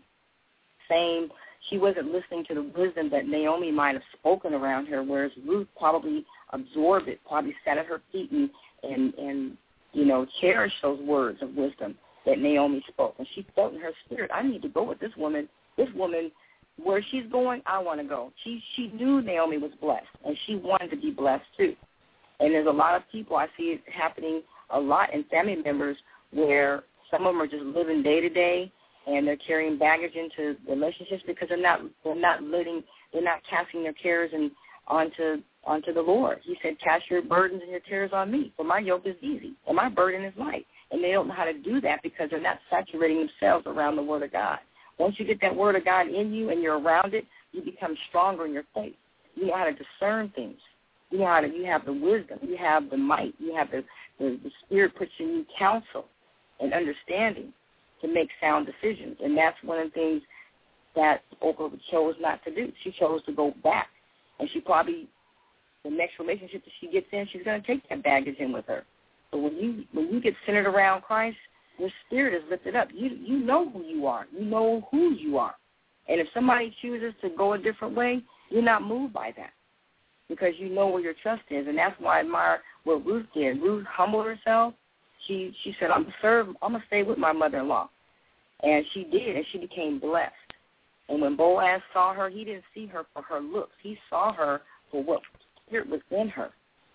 same, she wasn't listening to the wisdom that Naomi might have spoken around her, whereas Ruth probably absorbed it, probably sat at her feet and, and, and you know, cherished those words of wisdom that Naomi spoke. And she felt in her spirit, I need to go with this woman. This woman, where she's going, I want to go. She she knew Naomi was blessed, and she wanted to be blessed too. And there's a lot of people, I see it happening a lot in family members where some of them are just living day to day, and they're carrying baggage into relationships because they're not they're not letting they're not casting their cares and onto onto the Lord. He said, "Cast your burdens and your cares on me, for my yoke is easy and my burden is light." And they don't know how to do that because they're not saturating themselves around the Word of God. Once you get that Word of God in you and you're around it, you become stronger in your faith. You know how to discern things. You know how to. You have the wisdom. You have the might. You have the the, the Spirit puts in you counsel and understanding to make sound decisions. And that's one of the things that Oprah chose not to do. She chose to go back. And she probably, the next relationship that she gets in, she's going to take that baggage in with her. But when you when you get centered around Christ, your spirit is lifted up. You you know who you are. You know who you are. And if somebody chooses to go a different way, you're not moved by that because you know where your trust is. And that's why I admire what Ruth did. Ruth humbled herself. She she said, I'm going to serve, I'm going to stay with my mother-in-law. And she did, and she became blessed. And when Boaz saw her, he didn't see her for her looks. He saw her for what spirit was in her.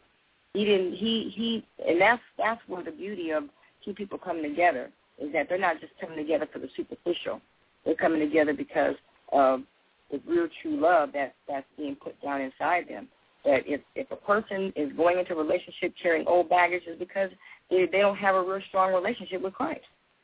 He didn't, he, he, and that's, that's where the beauty of two people coming together is that they're not just coming together for the superficial. They're coming together because of the real true love that, that's being put down inside them. That if, if a person is going into a relationship carrying old baggage, is because they, they don't have a real strong relationship with Christ.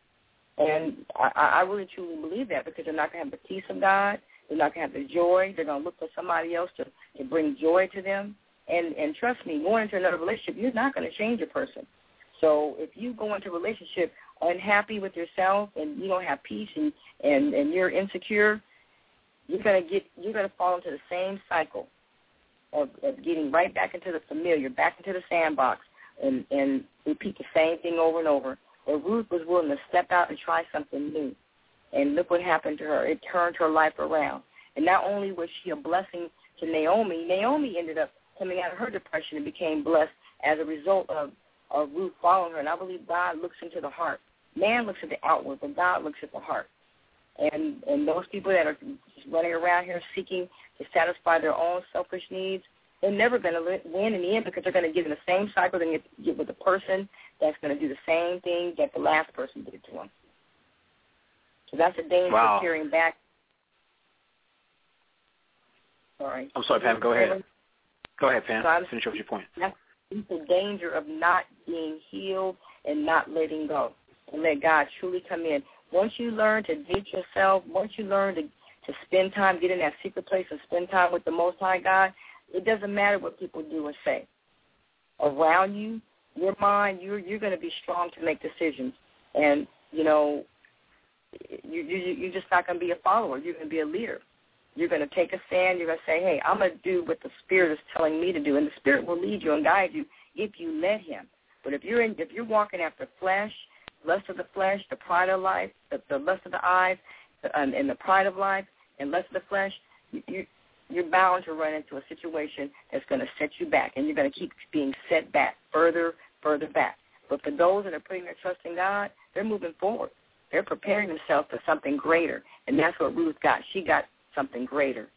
And I, I really truly believe that because they're not going to have the peace of God. They're not going to have the joy. They're going to look for somebody else to, to bring joy to them. And, and trust me, going into another relationship, you're not going to change a person. So if you go into a relationship unhappy with yourself and you don't have peace and, and, and you're insecure, you're going to get you're going to fall into the same cycle of, of getting right back into the familiar, back into the sandbox, and, and repeat the same thing over and over. But Ruth was willing to step out and try something new. And look what happened to her. It turned her life around. And not only was she a blessing to Naomi, Naomi ended up coming out of her depression and became blessed as a result of, of Ruth following her. And I believe God looks into the heart. Man looks at the outward, but God looks at the heart. And and those people that are just running around here seeking to satisfy their own selfish needs, they're never going to win in the end because they're going to get in the same cycle and get, get with the person that's going to do the same thing that the last person did to them. So that's a danger wow. of carrying back. Sorry. I'm sorry, Pam. Go ahead. Go ahead, Pam. So Finish off your point. That's the danger of not being healed and not letting go and let God truly come in. Once you learn to ditch yourself, once you learn to, to spend time, get in that secret place and spend time with the Most High God, it doesn't matter what people do or say. Around you, your mind, you're, you're going to be strong to make decisions. And, you know, you, you, you're just not going to be a follower. You're going to be a leader. You're going to take a stand. You're going to say, hey, I'm going to do what the Spirit is telling me to do. And the Spirit will lead you and guide you if you let Him. But if you're in, if you're walking after flesh, lust of the flesh, the pride of life, the, the lust of the eyes, the, um, and the pride of life, and lust of the flesh, you, you, you're bound to run into a situation that's going to set you back, and you're going to keep being set back further, further back. But for those that are putting their trust in God, they're moving forward. They're preparing themselves for something greater, and that's what Ruth got. She got something greater.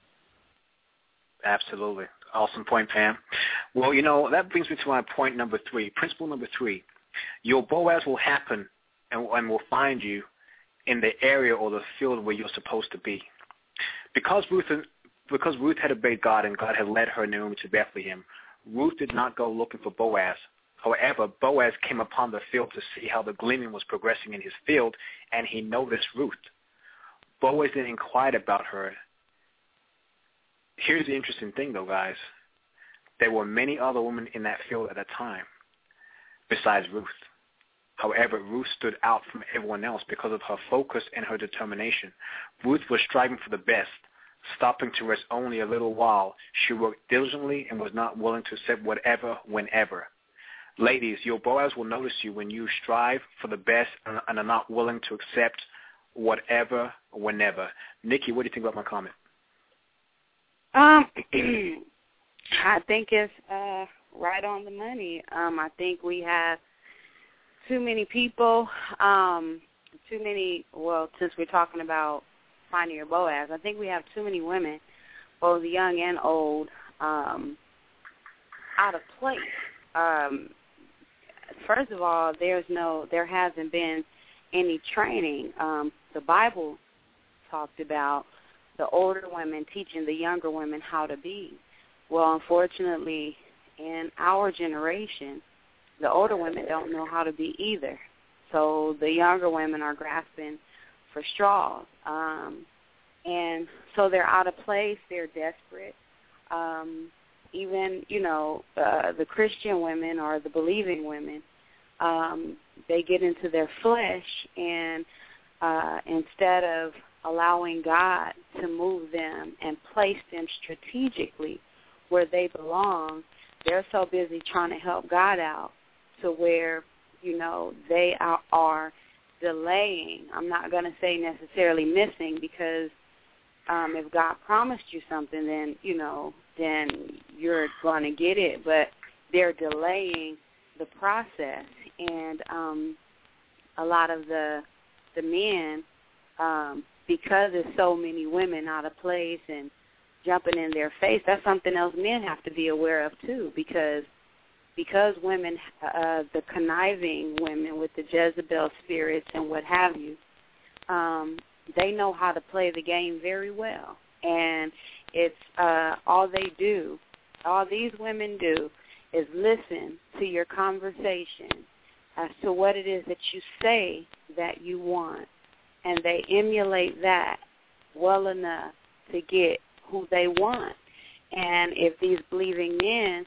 Absolutely. Awesome point, Pam. Well, you know, that brings me to my point number three, principle number three. Your Boaz will happen and, and will find you in the area or the field where you're supposed to be. Because Ruth, because Ruth had obeyed God and God had led her, Naomi, to Bethlehem, Ruth did not go looking for Boaz. However, Boaz came upon the field to see how the gleaning was progressing in his field, and he noticed Ruth. Boaz then inquired about her. Here's the interesting thing, though, guys. There were many other women in that field at that time besides Ruth. However, Ruth stood out from everyone else because of her focus and her determination. Ruth was striving for the best, stopping to rest only a little while. She worked diligently and was not willing to accept whatever, whenever. Ladies, your Boaz will notice you when you strive for the best and are not willing to accept whatever, whenever. Nikki, what do you think about my comment? Um, I think it's uh, right on the money. Um, I think we have too many people, um, too many, well, since we're talking about finding your Boaz, I think we have too many women, both young and old, um, out of place. Um, first of all, there's no, there hasn't been any training. Um, the Bible talked about the older women teaching the younger women how to be. Well, unfortunately, in our generation, the older women don't know how to be either. So the younger women are grasping for straws. Um, and so they're out of place. They're desperate. Um, even, you know, uh, the Christian women or the believing women, um, they get into their flesh, and uh, instead of allowing God to move them and place them strategically where they belong, they're so busy trying to help God out to where, you know, they are, are delaying. I'm not going to say necessarily missing, because um, if God promised you something, then, you know, then you're going to get it. But they're delaying the process. And um, a lot of the the men, um, because there's so many women out of place and jumping in their face, that's something else men have to be aware of too, because because women, uh, the conniving women with the Jezebel spirits and what have you, um, they know how to play the game very well. And it's uh, all they do, all these women do is listen to your conversation as to what it is that you say that you want. And they emulate that well enough to get who they want. And if these believing men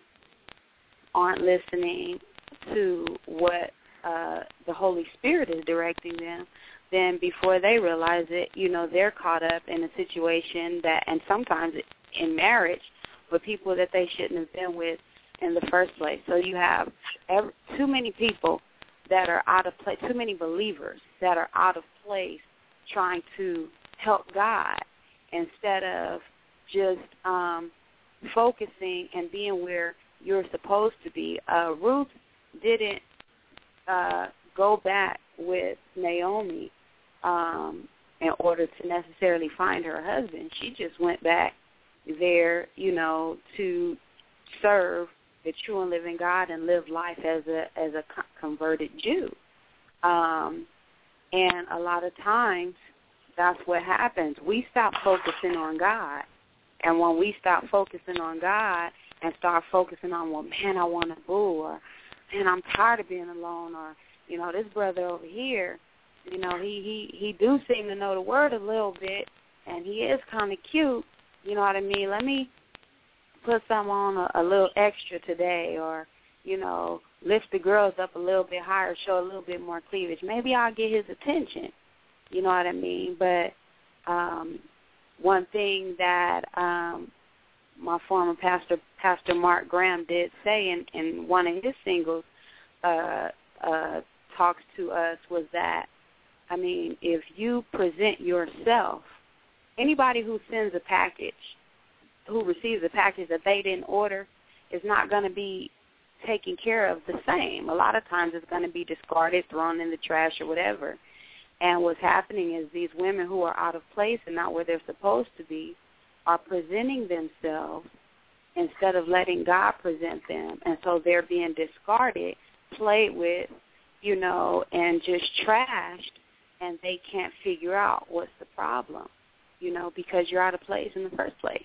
aren't listening to what uh, the Holy Spirit is directing them, then before they realize it, you know, they're caught up in a situation that, and sometimes in marriage, with people that they shouldn't have been with in the first place. So you have every, too many people that are out of place, too many believers that are out of place trying to help God instead of just um, focusing and being where you're supposed to be. Uh, Ruth didn't uh, go back with Naomi um, in order to necessarily find her husband. She just went back there, you know, to serve the true and living God and live life as a as a converted Jew. Um, and a lot of times that's what happens. We stop focusing on God And when we stop focusing on God and start focusing on, well, man, I want a boo, or, man, I'm tired of being alone, or, you know, this brother over here, you know, he, he, he do seem to know the word a little bit, and he is kind of cute, you know what I mean? Let me put some on a, a little extra today, or, you know, lift the girls up a little bit higher, show a little bit more cleavage. Maybe I'll get his attention, you know what I mean? But um, one thing that um, my former pastor, Pastor Mark Graham, did say in, in one of his singles uh, uh, talks to us was that, I mean, if you present yourself, anybody who sends a package, who receives a package that they didn't order, is not going to be taken care of the same. A lot of times it's going to be discarded, thrown in the trash or whatever. And what's happening is these women who are out of place and not where they're supposed to be are presenting themselves instead of letting God present them. And so they're being discarded, played with, you know, and just trashed, and they can't figure out what's the problem, you know, because you're out of place in the first place.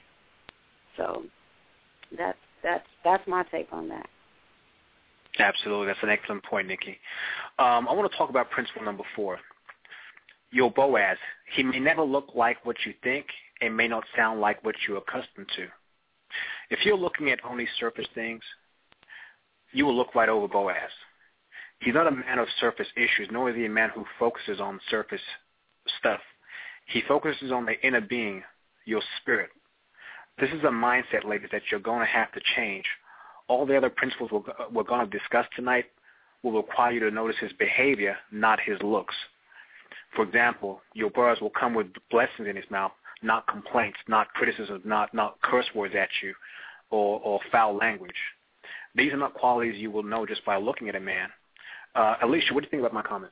So that's that's that's my take on that. Absolutely. That's an excellent point, Nikki. Um, I want to talk about principle number four. Your Boaz, he may never look like what you think and may not sound like what you're accustomed to. If you're looking at only surface things, you will look right over Boaz. He's not a man of surface issues, nor is he a man who focuses on surface stuff. He focuses on the inner being, your spirit. This is a mindset, ladies, that you're going to have to change. All the other principles we're, we're going to discuss tonight will require you to notice his behavior, not his looks. For example, your Boaz will come with blessings in his mouth, not complaints, not criticism, not, not curse words at you or, or foul language. These are not qualities you will know just by looking at a man. Uh, Alicia, what do you think about my comment?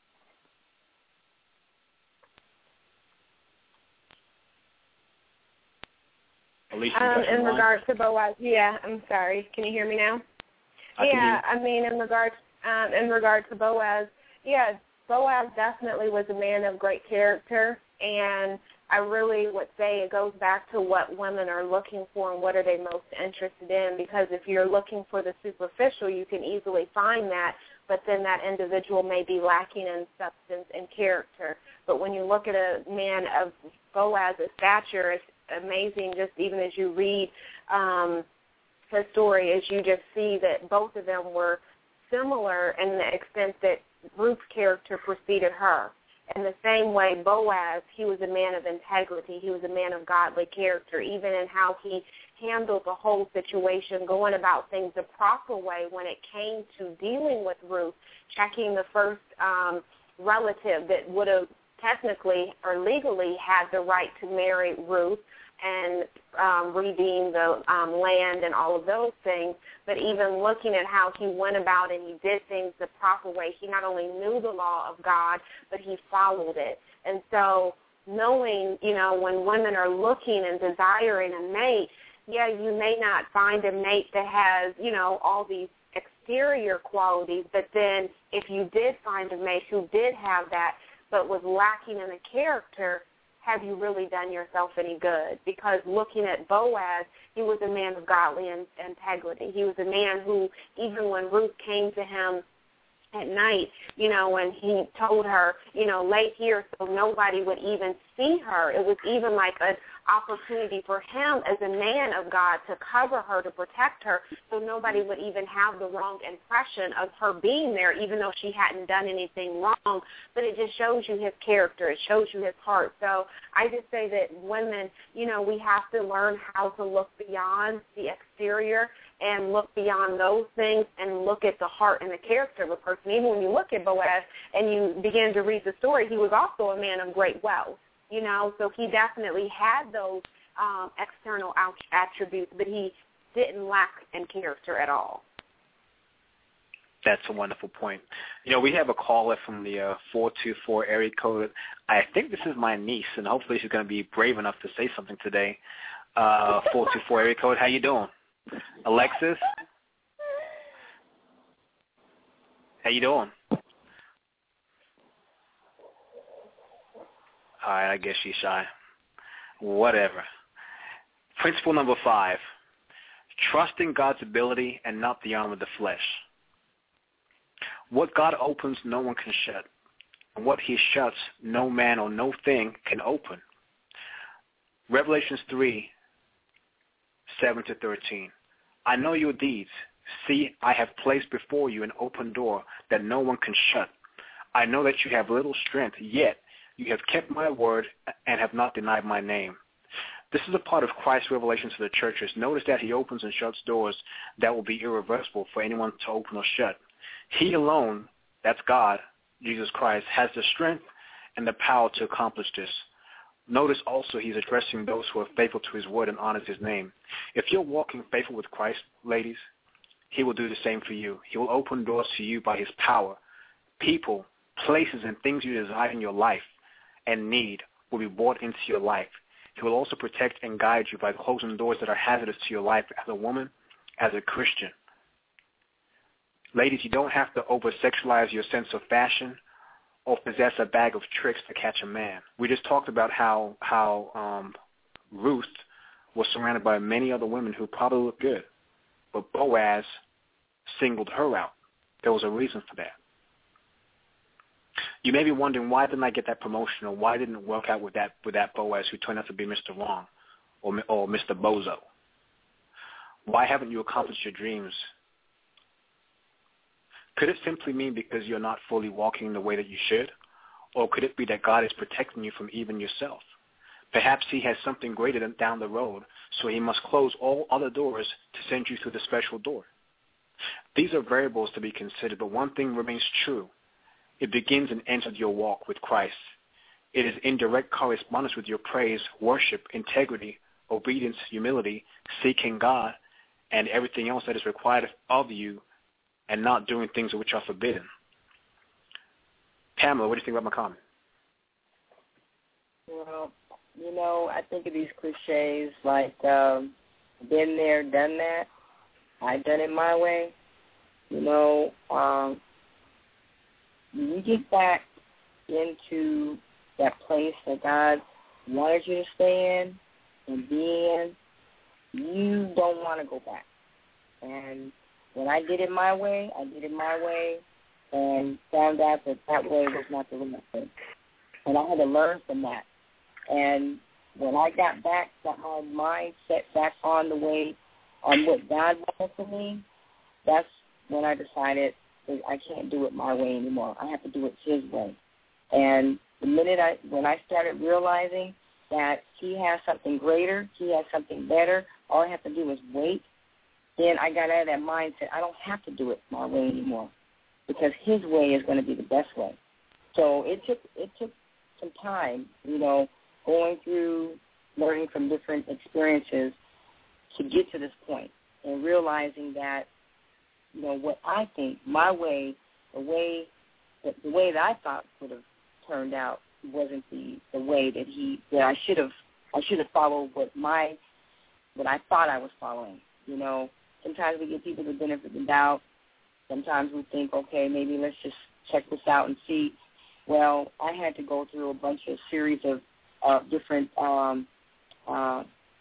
Alicia, um, in regards to Boaz, yeah, I'm sorry. Can you hear me now? I yeah, I mean, in regards um, in regards to Boaz, yeah, Boaz definitely was a man of great character, and I really would say it goes back to what women are looking for and what are they most interested in, because if you're looking for the superficial, you can easily find that, but then that individual may be lacking in substance and character. But when you look at a man of Boaz's stature, it's amazing just even as you read um, his story, as you just see that both of them were similar in the extent that Ruth's character preceded her. In the same way, Boaz, he was a man of integrity. He was a man of godly character, even in how he handled the whole situation, going about things the proper way when it came to dealing with Ruth, checking the first um, relative that would have technically or legally had the right to marry Ruth and um, redeem the um, land and all of those things, but even looking at how he went about and he did things the proper way, he not only knew the law of God, but he followed it. And so knowing, you know, when women are looking and desiring a mate, yeah, you may not find a mate that has, you know, all these exterior qualities, but then if you did find a mate who did have that but was lacking in the character, have you really done yourself any good? Because looking at Boaz, he was a man of godly integrity. He was a man who, even when Ruth came to him at night, you know, when he told her, you know, lay here so nobody would even see her, it was even like an opportunity for him as a man of God to cover her, to protect her, so nobody would even have the wrong impression of her being there, even though she hadn't done anything wrong. But it just shows you his character. It shows you his heart. So I just say that women, you know, we have to learn how to look beyond the exterior and look beyond those things and look at the heart and the character of a person. Even when you look at Boaz and you begin to read the story, he was also a man of great wealth, you know, so he definitely had those um, external attributes, but he didn't lack in character at all. That's a wonderful point. You know, we have a caller from the uh, four two four area code. I think this is my niece, and hopefully she's going to be brave enough to say something today. Uh, four two four area code, how you doing? Alexis? How you doing? All right, I guess she's shy. Whatever. Principle number five, trust in God's ability and not the arm of the flesh. What God opens, no one can shut. And what he shuts, no man or no thing can open. Revelations three, seven to thirteen. I know your deeds. See, I have placed before you an open door that no one can shut. I know that you have little strength, yet you have kept my word and have not denied my name. This is a part of Christ's revelation to the churches. Notice that he opens and shuts doors that will be irreversible for anyone to open or shut. He alone, that's God, Jesus Christ, has the strength and the power to accomplish this. Notice also he's addressing those who are faithful to his word and honors his name. If you're walking faithful with Christ, ladies, he will do the same for you. He will open doors to you by his power. People, places, and things you desire in your life and need will be brought into your life. He will also protect and guide you by closing doors that are hazardous to your life as a woman, as a Christian. Ladies, you don't have to over-sexualize your sense of fashion or possess a bag of tricks to catch a man. We just talked about how how um, Ruth was surrounded by many other women who probably looked good, but Boaz singled her out. There was a reason for that. You may be wondering, why didn't I get that promotion, or why didn't it work out with that with that Boaz who turned out to be Mister Wrong or, or Mister Bozo? Why haven't you accomplished your dreams? Could it simply mean because you're not fully walking the way that you should? Or could it be that God is protecting you from even yourself? Perhaps he has something greater than down the road, so he must close all other doors to send you through the special door. These are variables to be considered, but one thing remains true. It begins and ends with your walk with Christ. It is in direct correspondence with your praise, worship, integrity, obedience, humility, seeking God, and everything else that is required of you, and not doing things which are forbidden. Pamela, what do you think about my comment? Well, you know, I think of these cliches like um, been there, done that. I done it my way. You know, um, when you get back into that place that God wanted you to stay in and be in, you don't want to go back. And when I did it my way, I did it my way and found out that that way was not the right way. And I had to learn from that. And when I got back, got my mind set back on the way, on what God wanted for me, that's when I decided that I can't do it my way anymore. I have to do it his way. And the minute I, when I started realizing that he has something greater, he has something better, all I have to do is wait, then I got out of that mindset. I don't have to do it my way anymore because his way is going to be the best way. So it took it took some time, you know, going through, learning from different experiences to get to this point and realizing that, you know, what I think, my way, the way that the way that I thought would have turned out wasn't the, the way that he that I should have I should have followed what my what I thought I was following. You know, sometimes we give people the benefit of the doubt. Sometimes we think, okay, maybe let's just check this out and see. Well, I had to go through a bunch of series of uh, different, um, uh,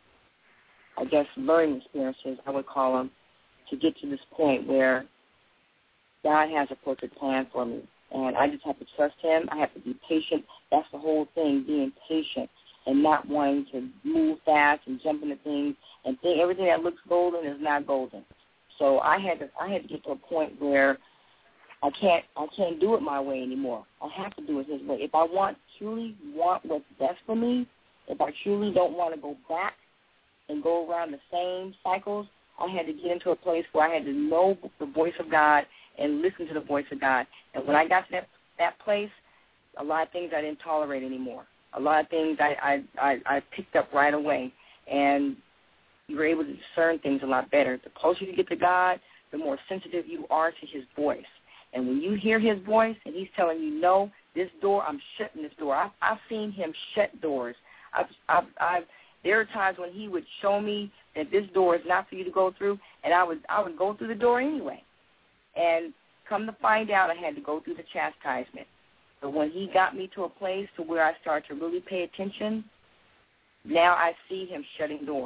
I guess, learning experiences, I would call them, to get to this point where God has a perfect plan for me. And I just have to trust him. I have to be patient. That's the whole thing, being patient and not wanting to move fast and jump into things and think everything that looks golden is not golden. So I had to I had to get to a point where I can't I can't do it my way anymore. I have to do it his way. If I want truly want what's best for me, if I truly don't want to go back and go around the same cycles, I had to get into a place where I had to know the voice of God and listen to the voice of God. And when I got to that that place, a lot of things I didn't tolerate anymore. A lot of things I, I, I, I picked up right away, and you were able to discern things a lot better. The closer you get to God, the more sensitive you are to his voice. And when you hear his voice and he's telling you, no, this door, I'm shutting this door. I've, I've seen him shut doors. I've, I've, I've, there are times when he would show me that this door is not for you to go through, and I would, I would go through the door anyway. And come to find out, I had to go through the chastisement. But when he got me to a place to where I started to really pay attention, now I see him shutting doors.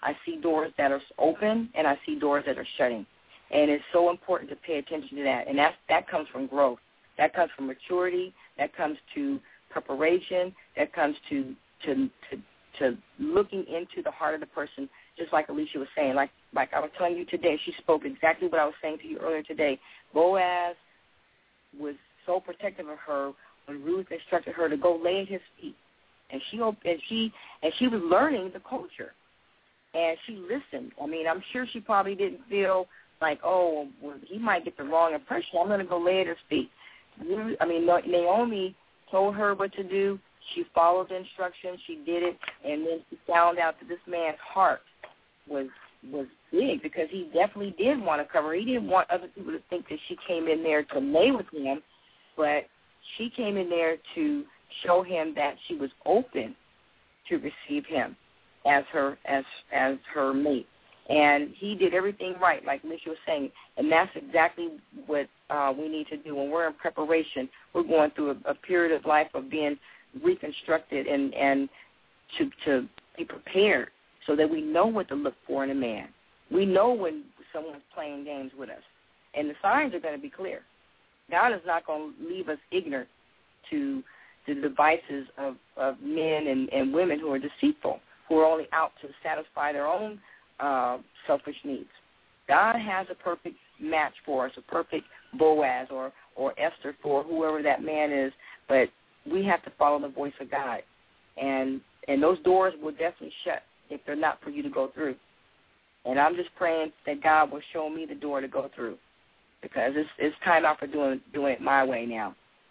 I see doors that are open, and I see doors that are shutting. And it's so important to pay attention to that. And that, that comes from growth. That comes from maturity. That comes to preparation. That comes to to to, to looking into the heart of the person, just like Alicia was saying. Like like I was telling you today, she spoke exactly what I was saying to you earlier today. Boaz was so protective of her when Ruth instructed her to go lay at his feet. And she and she and she was learning the culture. And she listened. I mean, I'm sure she probably didn't feel like, oh, well, he might get the wrong impression. I'm going to go lay at his feet. I mean, Naomi told her what to do. She followed the instructions. She did it. And then she found out that this man's heart was was big, because he definitely did want to cover her. He didn't want other people to think that she came in there to lay with him, but she came in there to show him that she was open to receive him as her as as her mate. And he did everything right, like Alicia was saying, and that's exactly what uh, we need to do. When we're in preparation, we're going through a, a period of life of being reconstructed and, and to, to be prepared so that we know what to look for in a man. We know when someone's playing games with us, and the signs are going to be clear. God is not going to leave us ignorant to the devices of, of men and, and women who are deceitful, who are only out to satisfy their own Uh, selfish needs. God has a perfect match for us, a perfect Boaz or, or Esther for whoever that man is, but we have to follow the voice of God. And and those doors will definitely shut if they're not for you to go through. And I'm just praying that God will show me the door to go through, because it's it's time out for doing doing it my way now.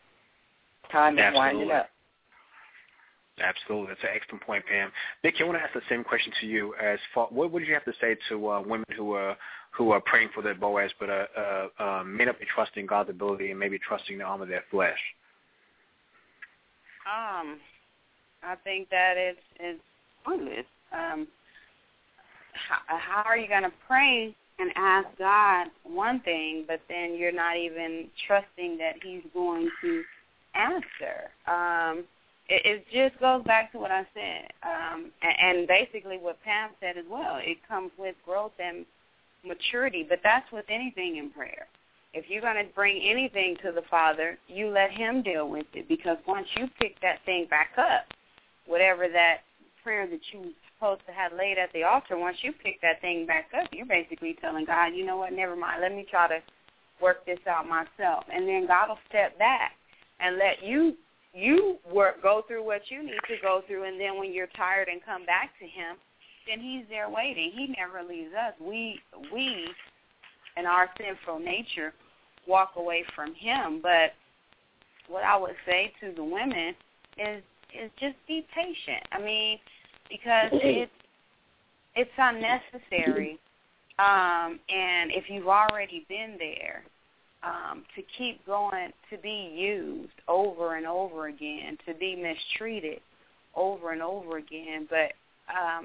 Time is winding up. Absolutely. That's an excellent point, Pam. Nikki, I want to ask the same question to you. As far, what would you have to say to uh, women who are who are praying for their Boaz, but uh, uh, uh, may not be trusting God's ability and maybe trusting the arm of their flesh? Um, I think that it's it's pointless. Um, how, how are you going to pray and ask God one thing, but then you're not even trusting that He's going to answer? Um, It, it just goes back to what I said, um, and, and basically what Pam said as well. It comes with growth and maturity, but that's with anything in prayer. If you're going to bring anything to the Father, you let Him deal with it, because once you pick that thing back up, whatever that prayer that you were supposed to have laid at the altar, once you pick that thing back up, you're basically telling God, you know what, never mind, let me try to work this out myself. And then God will step back and let you You work, go through what you need to go through, and then when you're tired and come back to Him, then He's there waiting. He never leaves us. We, we, in our sinful nature, walk away from Him. But what I would say to the women is, is just be patient. I mean, because it's it's unnecessary, um, and if you've already been there, Um, to keep going, to be used over and over again, to be mistreated over and over again. But um,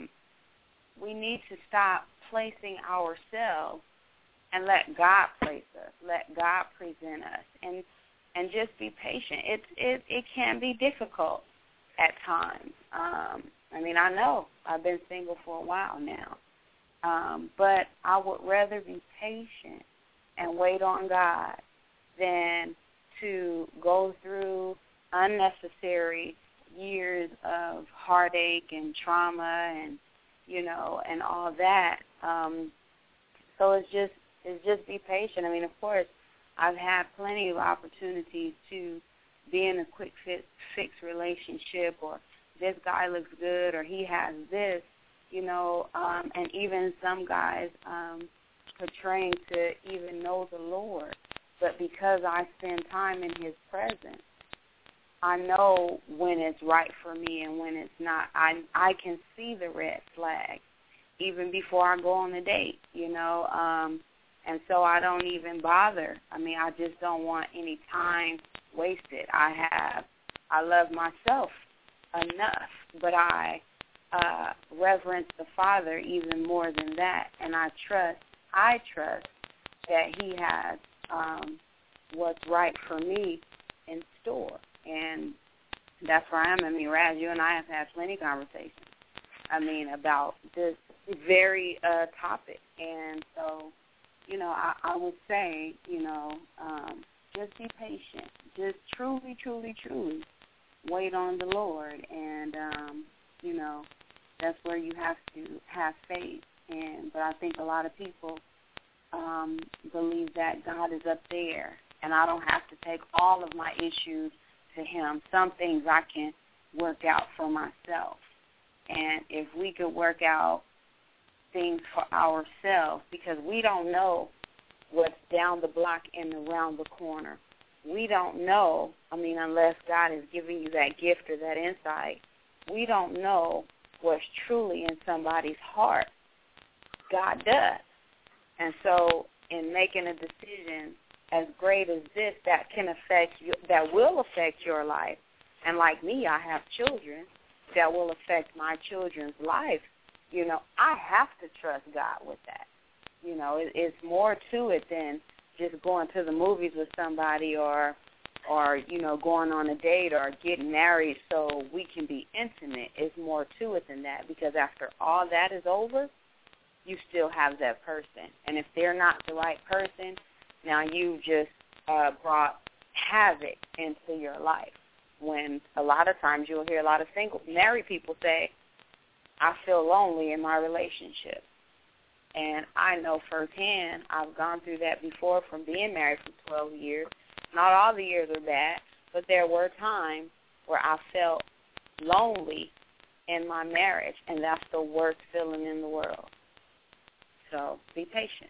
we need to stop placing ourselves and let God place us, let God present us, and and just be patient. It it it can be difficult at times. Um, I mean, I know I've been single for a while now, um, but I would rather be patient and wait on God than to go through unnecessary years of heartache and trauma and, you know, and all that. Um, so it's just it's just be patient. I mean, of course, I've had plenty of opportunities to be in a quick fit, fix relationship, or this guy looks good, or he has this, you know, um, and even some guys um, portraying to even know the Lord. But because I spend time in His presence, I know when it's right for me and when it's not. I I can see the red flag even before I go on the date, you know, um, and so I don't even bother. I mean, I just don't want any time wasted. I have, I love myself enough, but I uh, reverence the Father even more than that, and I trust, I trust that He has Um, what's right for me in store. And that's where I am. I mean, Raz, you and I have had plenty of conversations, I mean, about this very uh, topic. And so, you know, I, I would say, you know, um, just be patient. Just truly, truly, truly wait on the Lord. And, um, you know, that's where you have to have faith. And but I think a lot of people um, believe that God is up there, and I don't have to take all of my issues to him. Some things I can work out for myself. And if we could work out things for ourselves, because we don't know what's down the block and around the corner. We don't know, I mean, unless God is giving you that gift or that insight, we don't know what's truly in somebody's heart. God does. And so in making a decision as great as this that can affect you, that will affect your life, and like me, I have children that will affect my children's life, you know, I have to trust God with that. You know, it, it's more to it than just going to the movies with somebody or, or, you know, going on a date or getting married so we can be intimate. It's more to it than that, because after all that is over, you still have that person. And if they're not the right person, now you just uh, brought havoc into your life. When a lot of times you'll hear a lot of single married people say, I feel lonely in my relationship. And I know firsthand, I've gone through that before from being married for twelve years. Not all the years are bad, but there were times where I felt lonely in my marriage, and that's the worst feeling in the world. So be patient.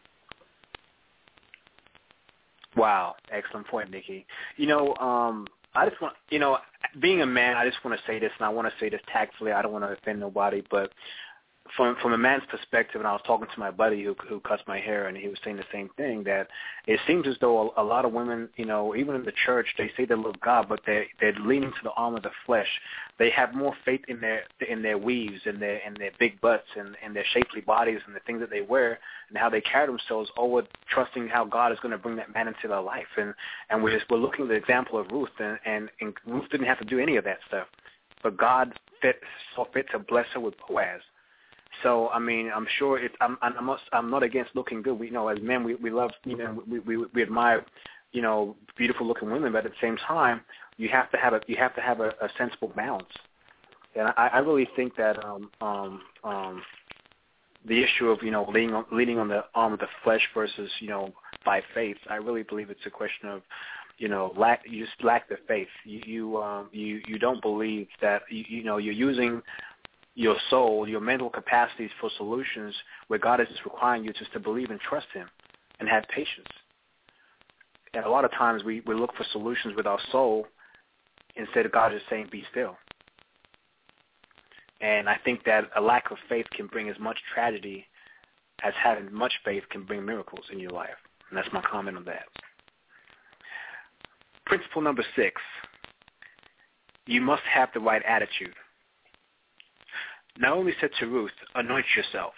Wow, excellent point, Nikki. You know, um, I just want, you know, being a man, I just want to say this, and I want to say this tactfully. I don't want to offend nobody, but from from a man's perspective, and I was talking to my buddy who who cuts my hair, and he was saying the same thing, that it seems as though a, a lot of women, you know, even in the church, they say they love God, but they they're leaning to the arm of the flesh. They have more faith in their in their weaves and their and their big butts and, and their shapely bodies and the things that they wear and how they carry themselves over trusting how God is going to bring that man into their life. And and we're just, we're looking at the example of Ruth, and, and, and Ruth didn't have to do any of that stuff, but God fit, saw fit to bless her with Boaz. So I mean, I'm sure it. I'm. I'm not. I'm not against looking good. We you know, as men, we we love. You know, we we, we admire, you know, beautiful looking women. But at the same time, you have to have a. You have to have a, a sensible balance. And I, I really think that um um um the issue of you know leaning on leaning on the arm of the flesh versus you know by faith. I really believe it's a question of, you know, lack. You just lack the faith. You you um you you don't believe that you, you know you're using your soul, your mental capacities for solutions where God is just requiring you just to believe and trust him and have patience. And a lot of times we, we look for solutions with our soul instead of God just saying, be still. And I think that a lack of faith can bring as much tragedy as having much faith can bring miracles in your life. And that's my comment on that. Principle number six, you must have the right attitude. Naomi said to Ruth, anoint yourself.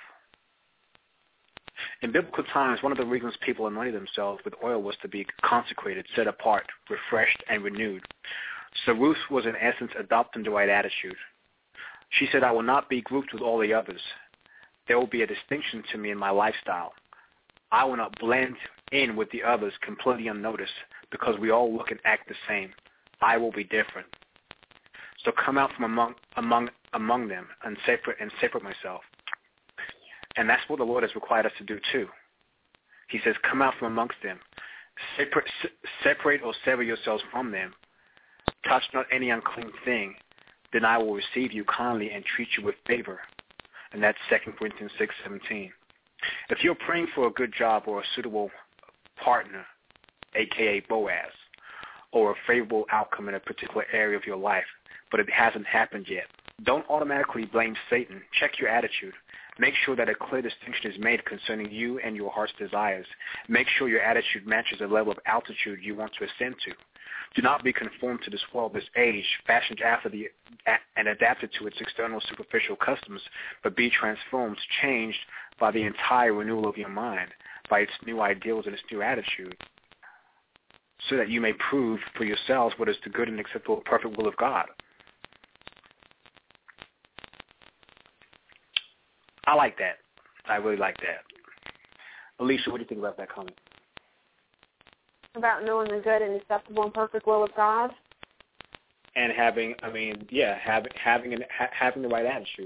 In biblical times, one of the reasons people anointed themselves with oil was to be consecrated, set apart, refreshed, and renewed. So Ruth was in essence adopting the right attitude. She said, I will not be grouped with all the others. There will be a distinction to me in my lifestyle. I will not blend in with the others completely unnoticed because we all look and act the same. I will be different. So come out from among among among them and separate and separate myself. And that's what the Lord has required us to do too. He says, come out from amongst them. Separate, separate or sever yourselves from them. Touch not any unclean thing. Then I will receive you kindly and treat you with favor. And that's Second Corinthians six seventeen. If you're praying for a good job or a suitable partner, a k a. Boaz, or a favorable outcome in a particular area of your life, but it hasn't happened yet, don't automatically blame Satan. Check your attitude. Make sure that a clear distinction is made concerning you and your heart's desires. Make sure your attitude matches the level of altitude you want to ascend to. Do not be conformed to this world, this age, fashioned after the and adapted to its external superficial customs, but be transformed, changed by the entire renewal of your mind, by its new ideals and its new attitude, so that you may prove for yourselves what is the good and acceptable perfect will of God. I like that. I really like that. Alicia, what do you think about that comment? About knowing the good and acceptable and perfect will of God. And having, I mean, yeah, having having an, ha- having the right attitude.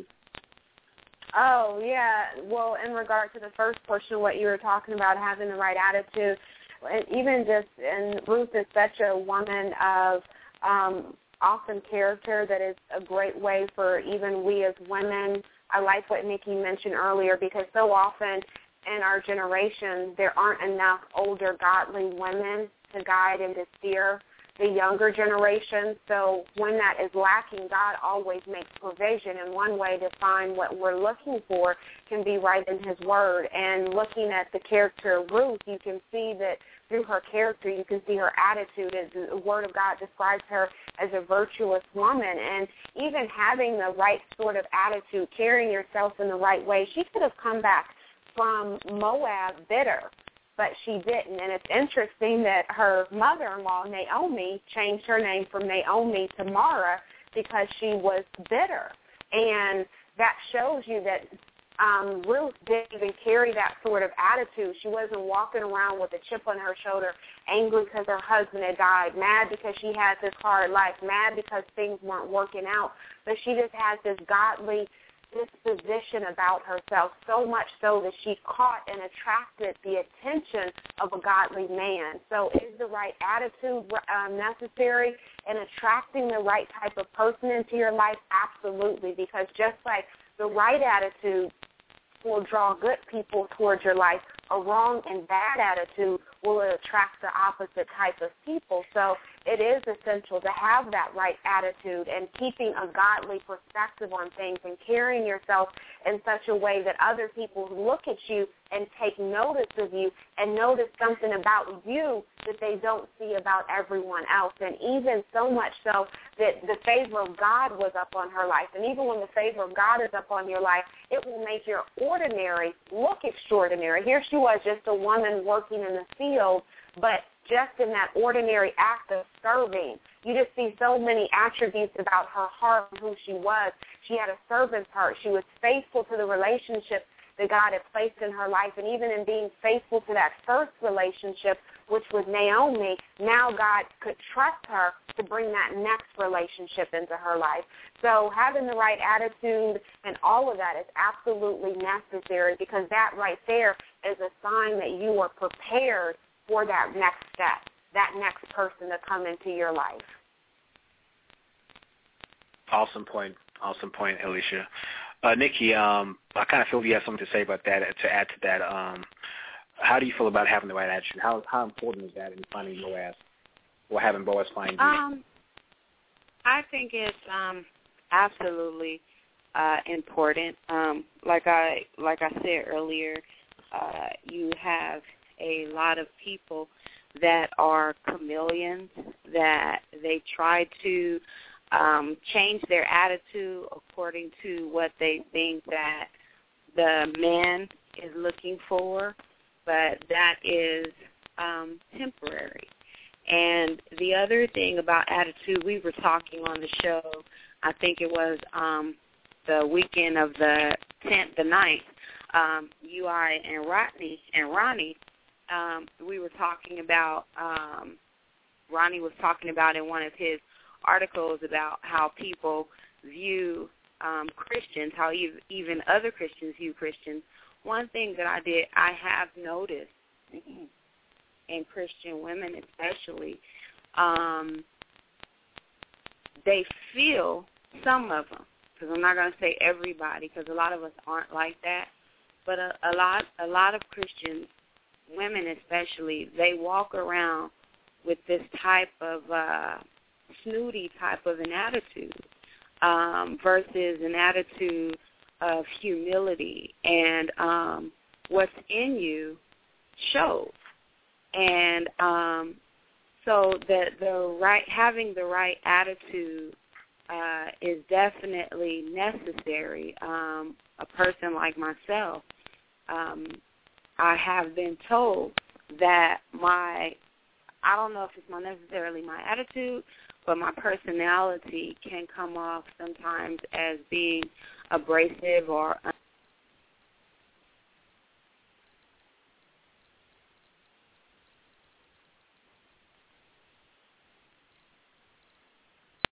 Oh, yeah. Well, in regard to the first portion of what you were talking about, having the right attitude, even just, and Ruth is such a woman of um, awesome character that is a great way for even we as women. I like what Nikki mentioned earlier, because so often in our generation there aren't enough older godly women to guide and to steer the younger generation. So when that is lacking, God always makes provision, and one way to find what we're looking for can be right in his word. And looking at the character of Ruth, you can see that through her character, you can see her attitude. As the word of God describes her as a virtuous woman, and even having the right sort of attitude, carrying yourself in the right way. She could have come back from Moab bitter, but she didn't. And it's interesting that her mother-in-law, Naomi, changed her name from Naomi to Mara because she was bitter. And that shows you that um, Ruth didn't even carry that sort of attitude. She wasn't walking around with a chip on her shoulder, angry because her husband had died, mad because she had this hard life, mad because things weren't working out. But she just has this godly disposition about herself, so much so that she caught and attracted the attention of a godly man. So is the right attitude um, necessary in attracting the right type of person into your life? Absolutely, because just like the right attitude will draw good people towards your life, a wrong and bad attitude will attract the opposite type of people. So it is essential to have that right attitude and keeping a godly perspective on things and carrying yourself in such a way that other people look at you and take notice of you and notice something about you that they don't see about everyone else. And even so much so that the favor of God was up on her life. And even when the favor of God is up on your life, it will make your ordinary look extraordinary. Here she was, just a woman working in the field, but just in that ordinary act of serving, you just see so many attributes about her heart and who she was. She had a servant's heart. She was faithful to the relationship that God had placed in her life, and even in being faithful to that first relationship, which was Naomi, now God could trust her to bring that next relationship into her life. So having the right attitude and all of that is absolutely necessary, because that right there is a sign that you are prepared for that next step, that next person to come into your life. Awesome point. Awesome point, Alicia. Uh, Nikki, um, I kind of feel you have something to say about that, to add to that. Um, how do you feel about having the right attitude? How how important is that in finding Boaz, or having Boaz find you? Um, I think it's um, absolutely uh, important. Um, like I like I said earlier, uh, you have a lot of people that are chameleons, that they try to um, change their attitude according to what they think that the man is looking for, but that is um, temporary. And the other thing about attitude, we were talking on the show, I think it was um, the weekend of the tenth, the ninth, um, U I and Rodney and Ronnie, um, we were talking about, um, Ronnie was talking about in one of his articles about how people view um, Christians, how even other Christians view Christians. One thing that I did, I have noticed in Christian women especially, um, they feel, some of them, because I'm not going to say everybody, because a lot of us aren't like that, but a, a lot a lot of Christian women especially, they walk around with this type of uh, snooty type of an attitude um, versus an attitude of humility, and um, what's in you shows. And um, so the the right having the right attitude uh, is definitely necessary. Um, a person like myself, um, I have been told that my I don't know if it's not necessarily my attitude, but my personality can come off sometimes as being abrasive or